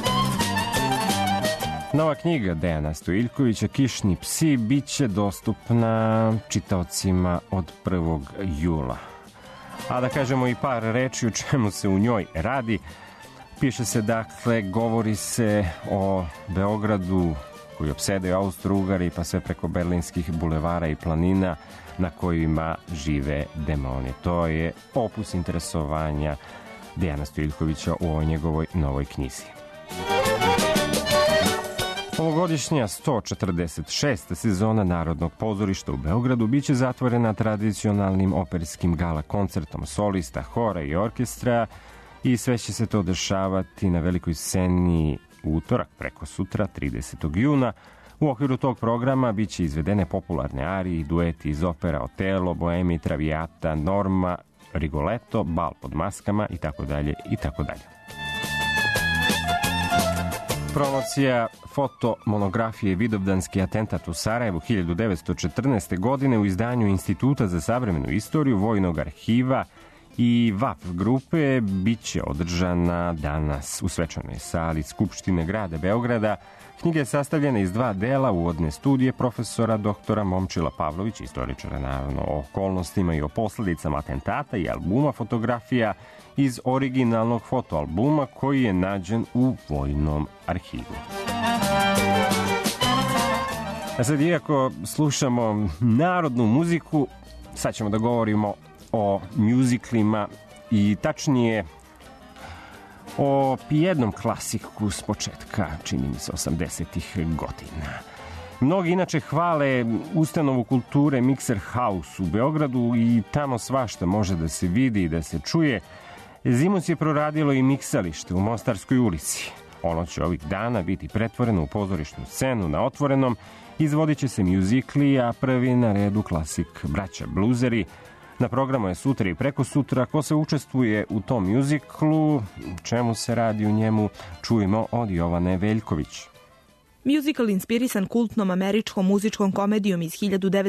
Nova knjiga Dejana Stojiljkovića Kišni psi biće dostupna čitaocima od 1. jula. A da kažemo i par reči o čemu se u njoj radi. Piše se, dakle, govori se o Beogradu koji opsedaju Austro-Ugari pa sve preko berlinskih bulevara i planina na kojima žive demoni. To je opus interesovanja Dejana Stojiljkovića u ovoj njegovoj novoj knjizi. Ovogodišnja 146. sezona Narodnog pozorišta u Beogradu biće zatvorena tradicionalnim operskim gala koncertom solista, hora i orkestra i sve će se to dešavati na velikoj sceni utorak, preko sutra, 30. juna. U okviru tog programa biće izvedene popularne arije i dueti iz opera Otelo, Boemi, Traviata, Norma, Rigoletto, Bal pod maskama itd. itd. Promocija fotomonografije Vidovdanski atentat u Sarajevu 1914. godine u izdanju Instituta za savremenu istoriju, Vojnog arhiva i VAP grupe biće održana danas u svečanoj sali Skupštine grada Beograda. Knjiga je sastavljena iz 2 dela, uvodne studije profesora doktora Momčila Pavlovića, istoričara naravno o okolnostima i o posledicama atentata, i albuma fotografija iz originalnog fotoalbuma koji je nađen u Vojnom arhivu. A sad, iako slušamo narodnu muziku, sad ćemo da govorimo o mjuziklima i tačnije o jednom klasiku s početka, čini mi se, 80-ih godina. Mnogi inače hvale ustanovu kulture Mixer House u Beogradu i tamo svašta može da se vidi i da se čuje. Zimus je proradilo i miksalište u Mostarskoj ulici. Ono će ovih dana biti pretvoreno u pozorišnu scenu na otvorenom, izvodit će se mjuzikli, a prvi na redu klasik Braća Bluzeri. Na programu je sutra i preko sutra. Ko se učestvuje u tom mjuziklu, čemu se radi u njemu, čujemo od Jovane Veljković. Muzikal inspirisan kultnom američkom muzičkom komedijom iz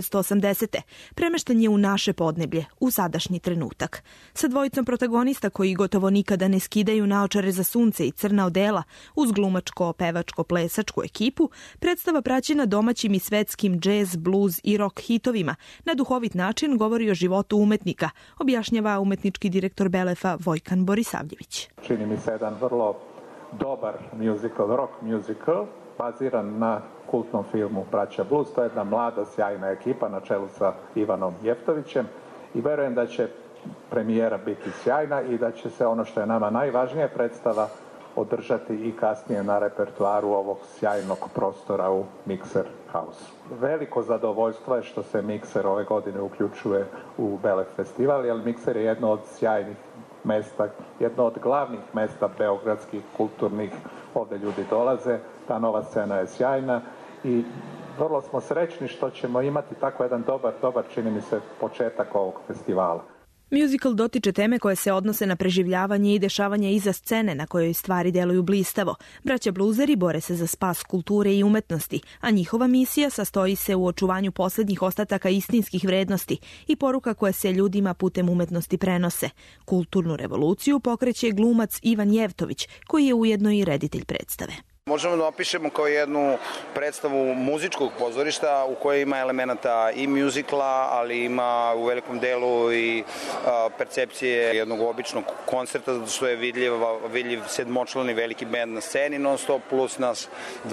1980. premešten je u naše podneblje, u sadašnji trenutak. Sa dvojicom protagonista koji gotovo nikada ne skidaju naočare za sunce i crna odela, uz glumačko, pevačko, plesačku ekipu, predstava praćena domaćim i svetskim džez, bluz i rock hitovima, na duhovit način govori o životu umetnika, objašnjava umetnički direktor Belefa Vojkan Borisavljević. Čini mi se jedan vrlo dobar musical, rock musical, baziran na kultnom filmu Braća Bluz. To je jedna mlada, sjajna ekipa na čelu sa Ivanom Jeftovićem i verujem da će premijera biti sjajna i da će se ono što je nama najvažnije predstava održati i kasnije na repertuaru ovog sjajnog prostora u Mixer House. Veliko zadovoljstvo je što se Mixer ove godine uključuje u Belef festival, jer Mixer je jedno od sjajnih mesta, jedno od glavnih mesta beogradskih, kulturnih. Ovdje ljudi dolaze, ta nova scena je sjajna i vrlo smo srećni što ćemo imati tako jedan dobar, čini mi se, početak ovog festivala. Musical dotiče teme koje se odnose na preživljavanje i dešavanje iza scene na kojoj stvari deluju blistavo. Braća Bluzeri bore se za spas kulture i umetnosti, a njihova misija sastoji se u očuvanju posljednjih ostataka istinskih vrednosti i poruka koje se ljudima putem umetnosti prenose. Kulturnu revoluciju pokreće glumac Ivan Jeftović, koji je ujedno i reditelj predstave. Možemo da opišemo kao jednu predstavu muzičkog pozorišta u kojoj ima elemenata i mjuzikla, ali ima u velikom delu i percepcije jednog običnog koncerta, zato što je vidljiv sedmočlani veliki bend na sceni non stop, plus nas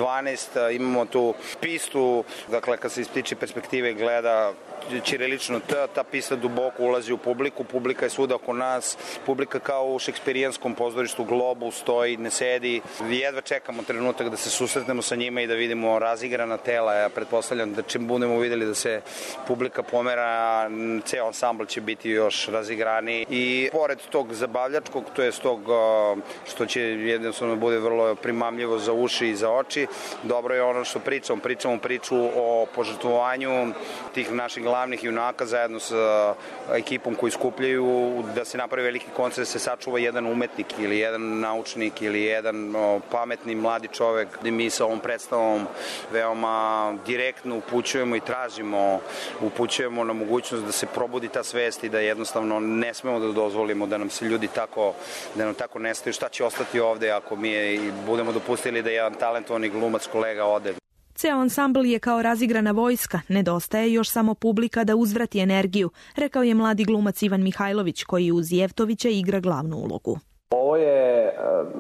12. Imamo tu pistu, dakle kad se iz ptičje perspektive gleda ćirilično ta pista duboko ulazi u publiku, publika je svuda oko nas, publika kao u šekspirijanskom pozorištu Globu stoji, ne sedi, jedva čekamo trenutak da se susretnemo sa njima i da vidimo razigrana tela. Ja pretpostavljam da čim budemo videli da se publika pomera, ceo ansambl će biti još razigraniji i pored tog zabavljačkog, to je tog što će jednostavno bude vrlo primamljivo za uši i za oči, dobro je ono što pričamo priču o požrtvovanju tih naših glavnih junaka zajedno sa ekipom koji skupljaju da se napravi veliki koncert, da se sačuva jedan umetnik ili jedan naučnik ili jedan pametni mladi čovek, gde mi sa ovom predstavom veoma direktno upućujemo i upućujemo na mogućnost da se probudi ta svest i da jednostavno ne smemo da dozvolimo da nam se ljudi tako nestaju. Šta će ostati ovde ako mi budemo dopustili da jedan talentovani glumac kolega ode? Ceo ansambl je kao razigrana vojska, nedostaje još samo publika da uzvrati energiju, rekao je mladi glumac Ivan Mihajlović, koji uz Jeftovića igra glavnu ulogu. Ovo je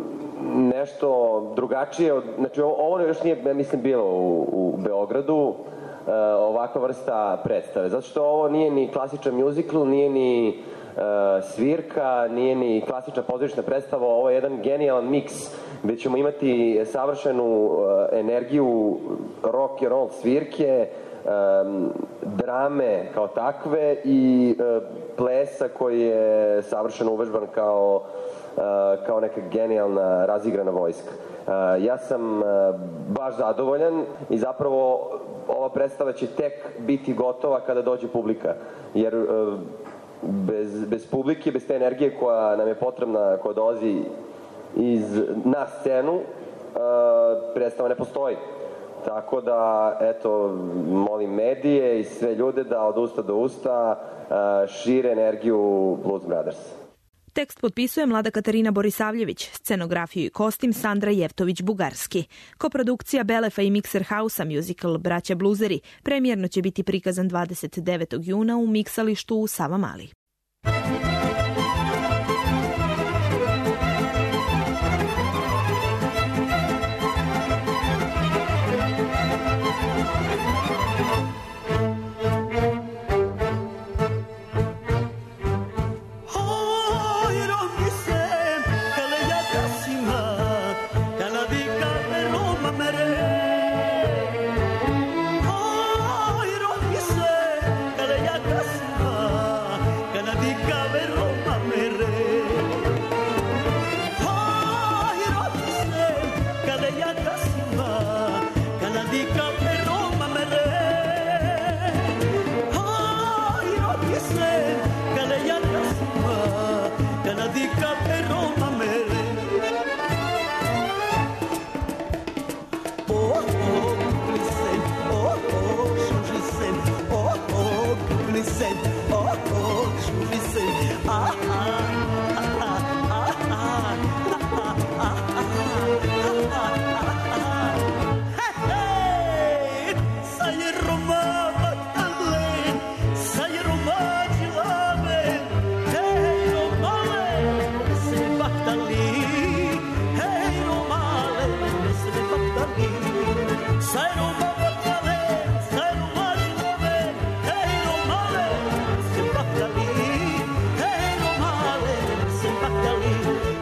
nešto drugačije, znači ovo još nije, mislim, bilo u Beogradu, ovakva vrsta predstave, zato što ovo nije ni klasičan mjuzikl, nije ni svirka, nije ni klasična pozorišna predstava, ovo je jedan genijalan miks gde ćemo imati savršenu energiju rock and roll svirke, drame kao takve i plesa koji je savršeno uvežban kao neka genijalna razigrana vojska. Ja sam baš zadovoljan i zapravo ova predstava će tek biti gotova kada dođe publika, jer bez publike, bez te energije koja nam je potrebna, koja dolazi na scenu, predstava ne postoji. Tako da, eto, molim medije i sve ljude da od usta do usta šire energiju Blues Brothers. Tekst potpisuje mlada Katarina Borisavljević, scenografiju i kostim Sandra Jeftović-Bugarski. Koprodukcija Belefa i Mixer House-a musical Braća Bluzeri premijerno će biti prikazan 29. juna u miksalištu u Savamali. Can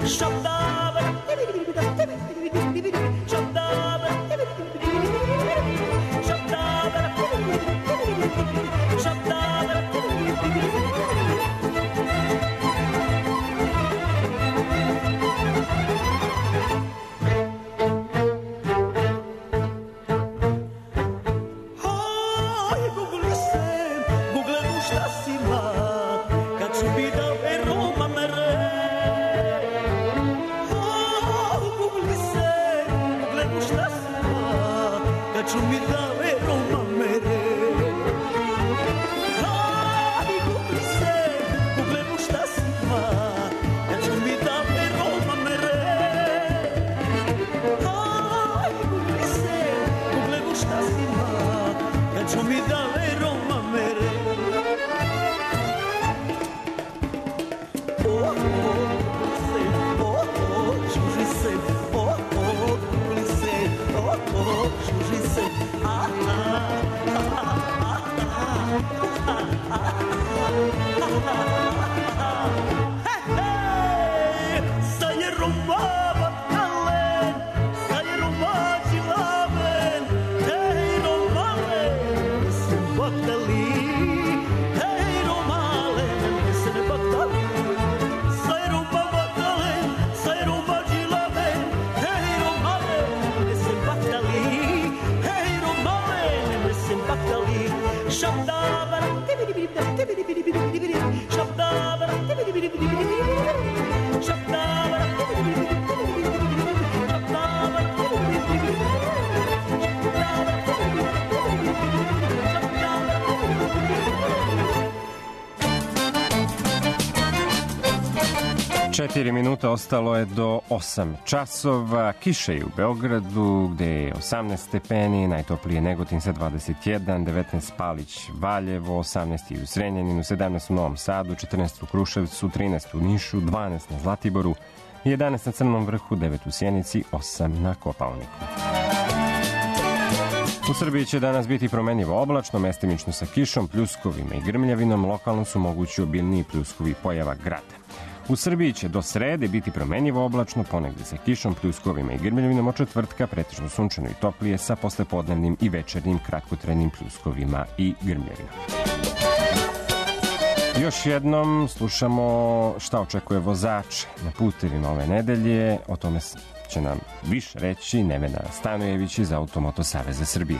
Četiri minuta ostalo je do 8 časova. Kiša je u Beogradu gde je 18 stepeni, najtoplije Negotin sa 21, 19 Palić, Valjevo, 18 u Zrenjaninu, 17 u Novom Sadu, 14 u Kruševcu, 13 u Nišu, 12 na Zlatiboru, 11 na Crnom vrhu, 9 u Sjenici, 8 na Kopaoniku. U Srbiji će danas biti promenljivo oblačno, mestimično sa kišom, pljuskovima i grmljavinom, lokalno su mogući obilniji pljuskovi pojava grada. U Srbiji će do srede biti promenljivo oblačno, ponegde sa kišom, pljuskovima i grmljavinom, od četvrtka pretežno sunčano i toplije sa poslepodnevnim i večernjim kratkotrajnim pljuskovima i grmljavinom. Još jednom slušamo šta očekuje vozače na putevima ove nedelje. O tome će nam više reći Nevena Stanojević iz Automoto Saveza Srbije.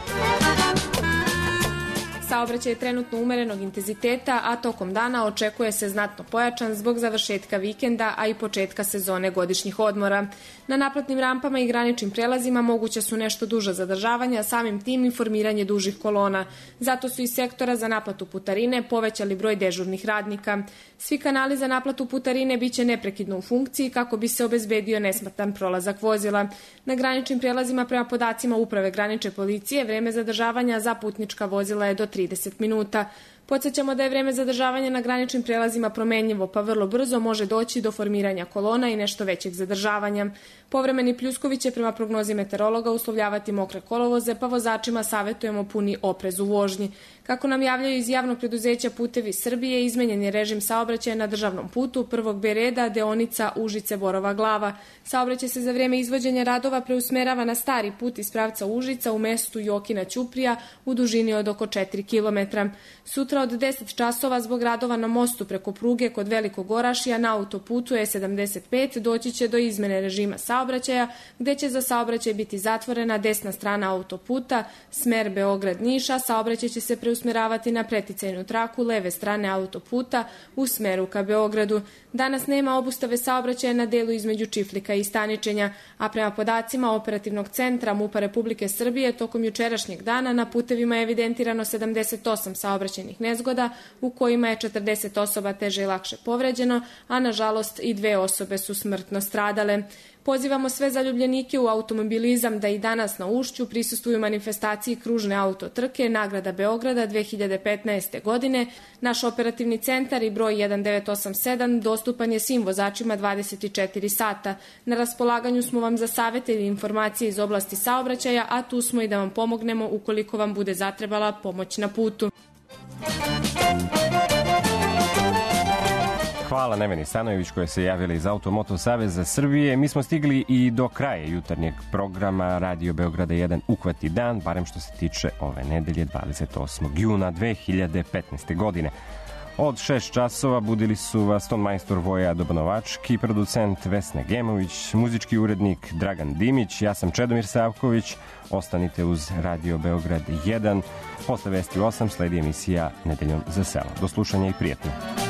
Saobraćaj je trenutno umerenog intenziteta, a tokom dana očekuje se znatno pojačan zbog završetka vikenda, a i početka sezone godišnjih odmora. Na naplatnim rampama i graničnim prelazima moguće su nešto duža zadržavanja, samim tim i formiranje dužih kolona. Zato su iz sektora za naplatu putarine povećali broj dežurnih radnika. Svi kanali za naplatu putarine biće neprekidno u funkciji kako bi se obezbedio nesmetan prolazak vozila. Na graničnim prelazima prema podacima Uprave granične policije vreme zadržavanja za putnička vozila je do 30 minuta. Podsjećamo da je vreme zadržavanja na graničnim prelazima promenljivo, pa vrlo brzo može doći do formiranja kolona i nešto većeg zadržavanja. Povremeni pljuskovi će prema prognozi meteorologa uslovljavati mokre kolovoze, pa vozačima savjetujemo puni oprez u vožnji. Kako nam javljaju iz javnog preduzeća Putevi Srbije, izmenjen je režim saobraćaja na državnom putu prvog B reda, deonica Užice-Borova Glava. Saobraćaj se za vrijeme izvođenja radova preusmerava na stari put iz pravca Užica u mestu Jokina Ćuprija u dužini od oko 4 km. Sutra od 10 časova zbog radova na mostu preko pruge kod Velikog Orašija na autoputu E75 doći će do izmene režima saobraćaja, gde će za saobraćaj biti zatvorena desna strana autoputa, smer Beograd-Niša, saobraćaj će se preusmeravati na preticajnu traku leve strane autoputa u smeru ka Beogradu. Danas nema obustave saobraćaja na delu između Čiflika i Staničenja, a prema podacima Operativnog centra MUP-a Republike Srbije tokom jučerašnjeg dana na putevima je evidentirano 78 saobraćajnih nezgoda u kojima je 40 osoba teže i lakše povređeno, a nažalost i 2 osobe su smrtno stradale. Pozivamo sve zaljubljenike u automobilizam da i danas na Ušću prisustvuju manifestaciji kružne autotrke Nagrada Beograda 2015. godine. Naš operativni centar i broj 1987 dostupan je svim vozačima 24 sata. Na raspolaganju smo vam za savete ili informacije iz oblasti saobraćaja, a tu smo i da vam pomognemo ukoliko vam bude zatrebala pomoć na putu. Hvala Neveni Stanojević koja se javila iz Automoto Saveza Srbije. Mi smo stigli i do kraja jutarnjeg programa Radio Beograda 1 Ukvati dan, barem što se tiče ove nedelje 28. juna 2015. godine. Od 6 časova budili su vas ton majstor Voja Dobnovački, producent Vesna Gemović, muzički urednik Dragan Dimić, ja sam Čedomir Savković. Ostanite uz Radio Beograd 1. Posle vesti u 8 sledi emisija Nedeljom za selo. Do slušanja i prijetno.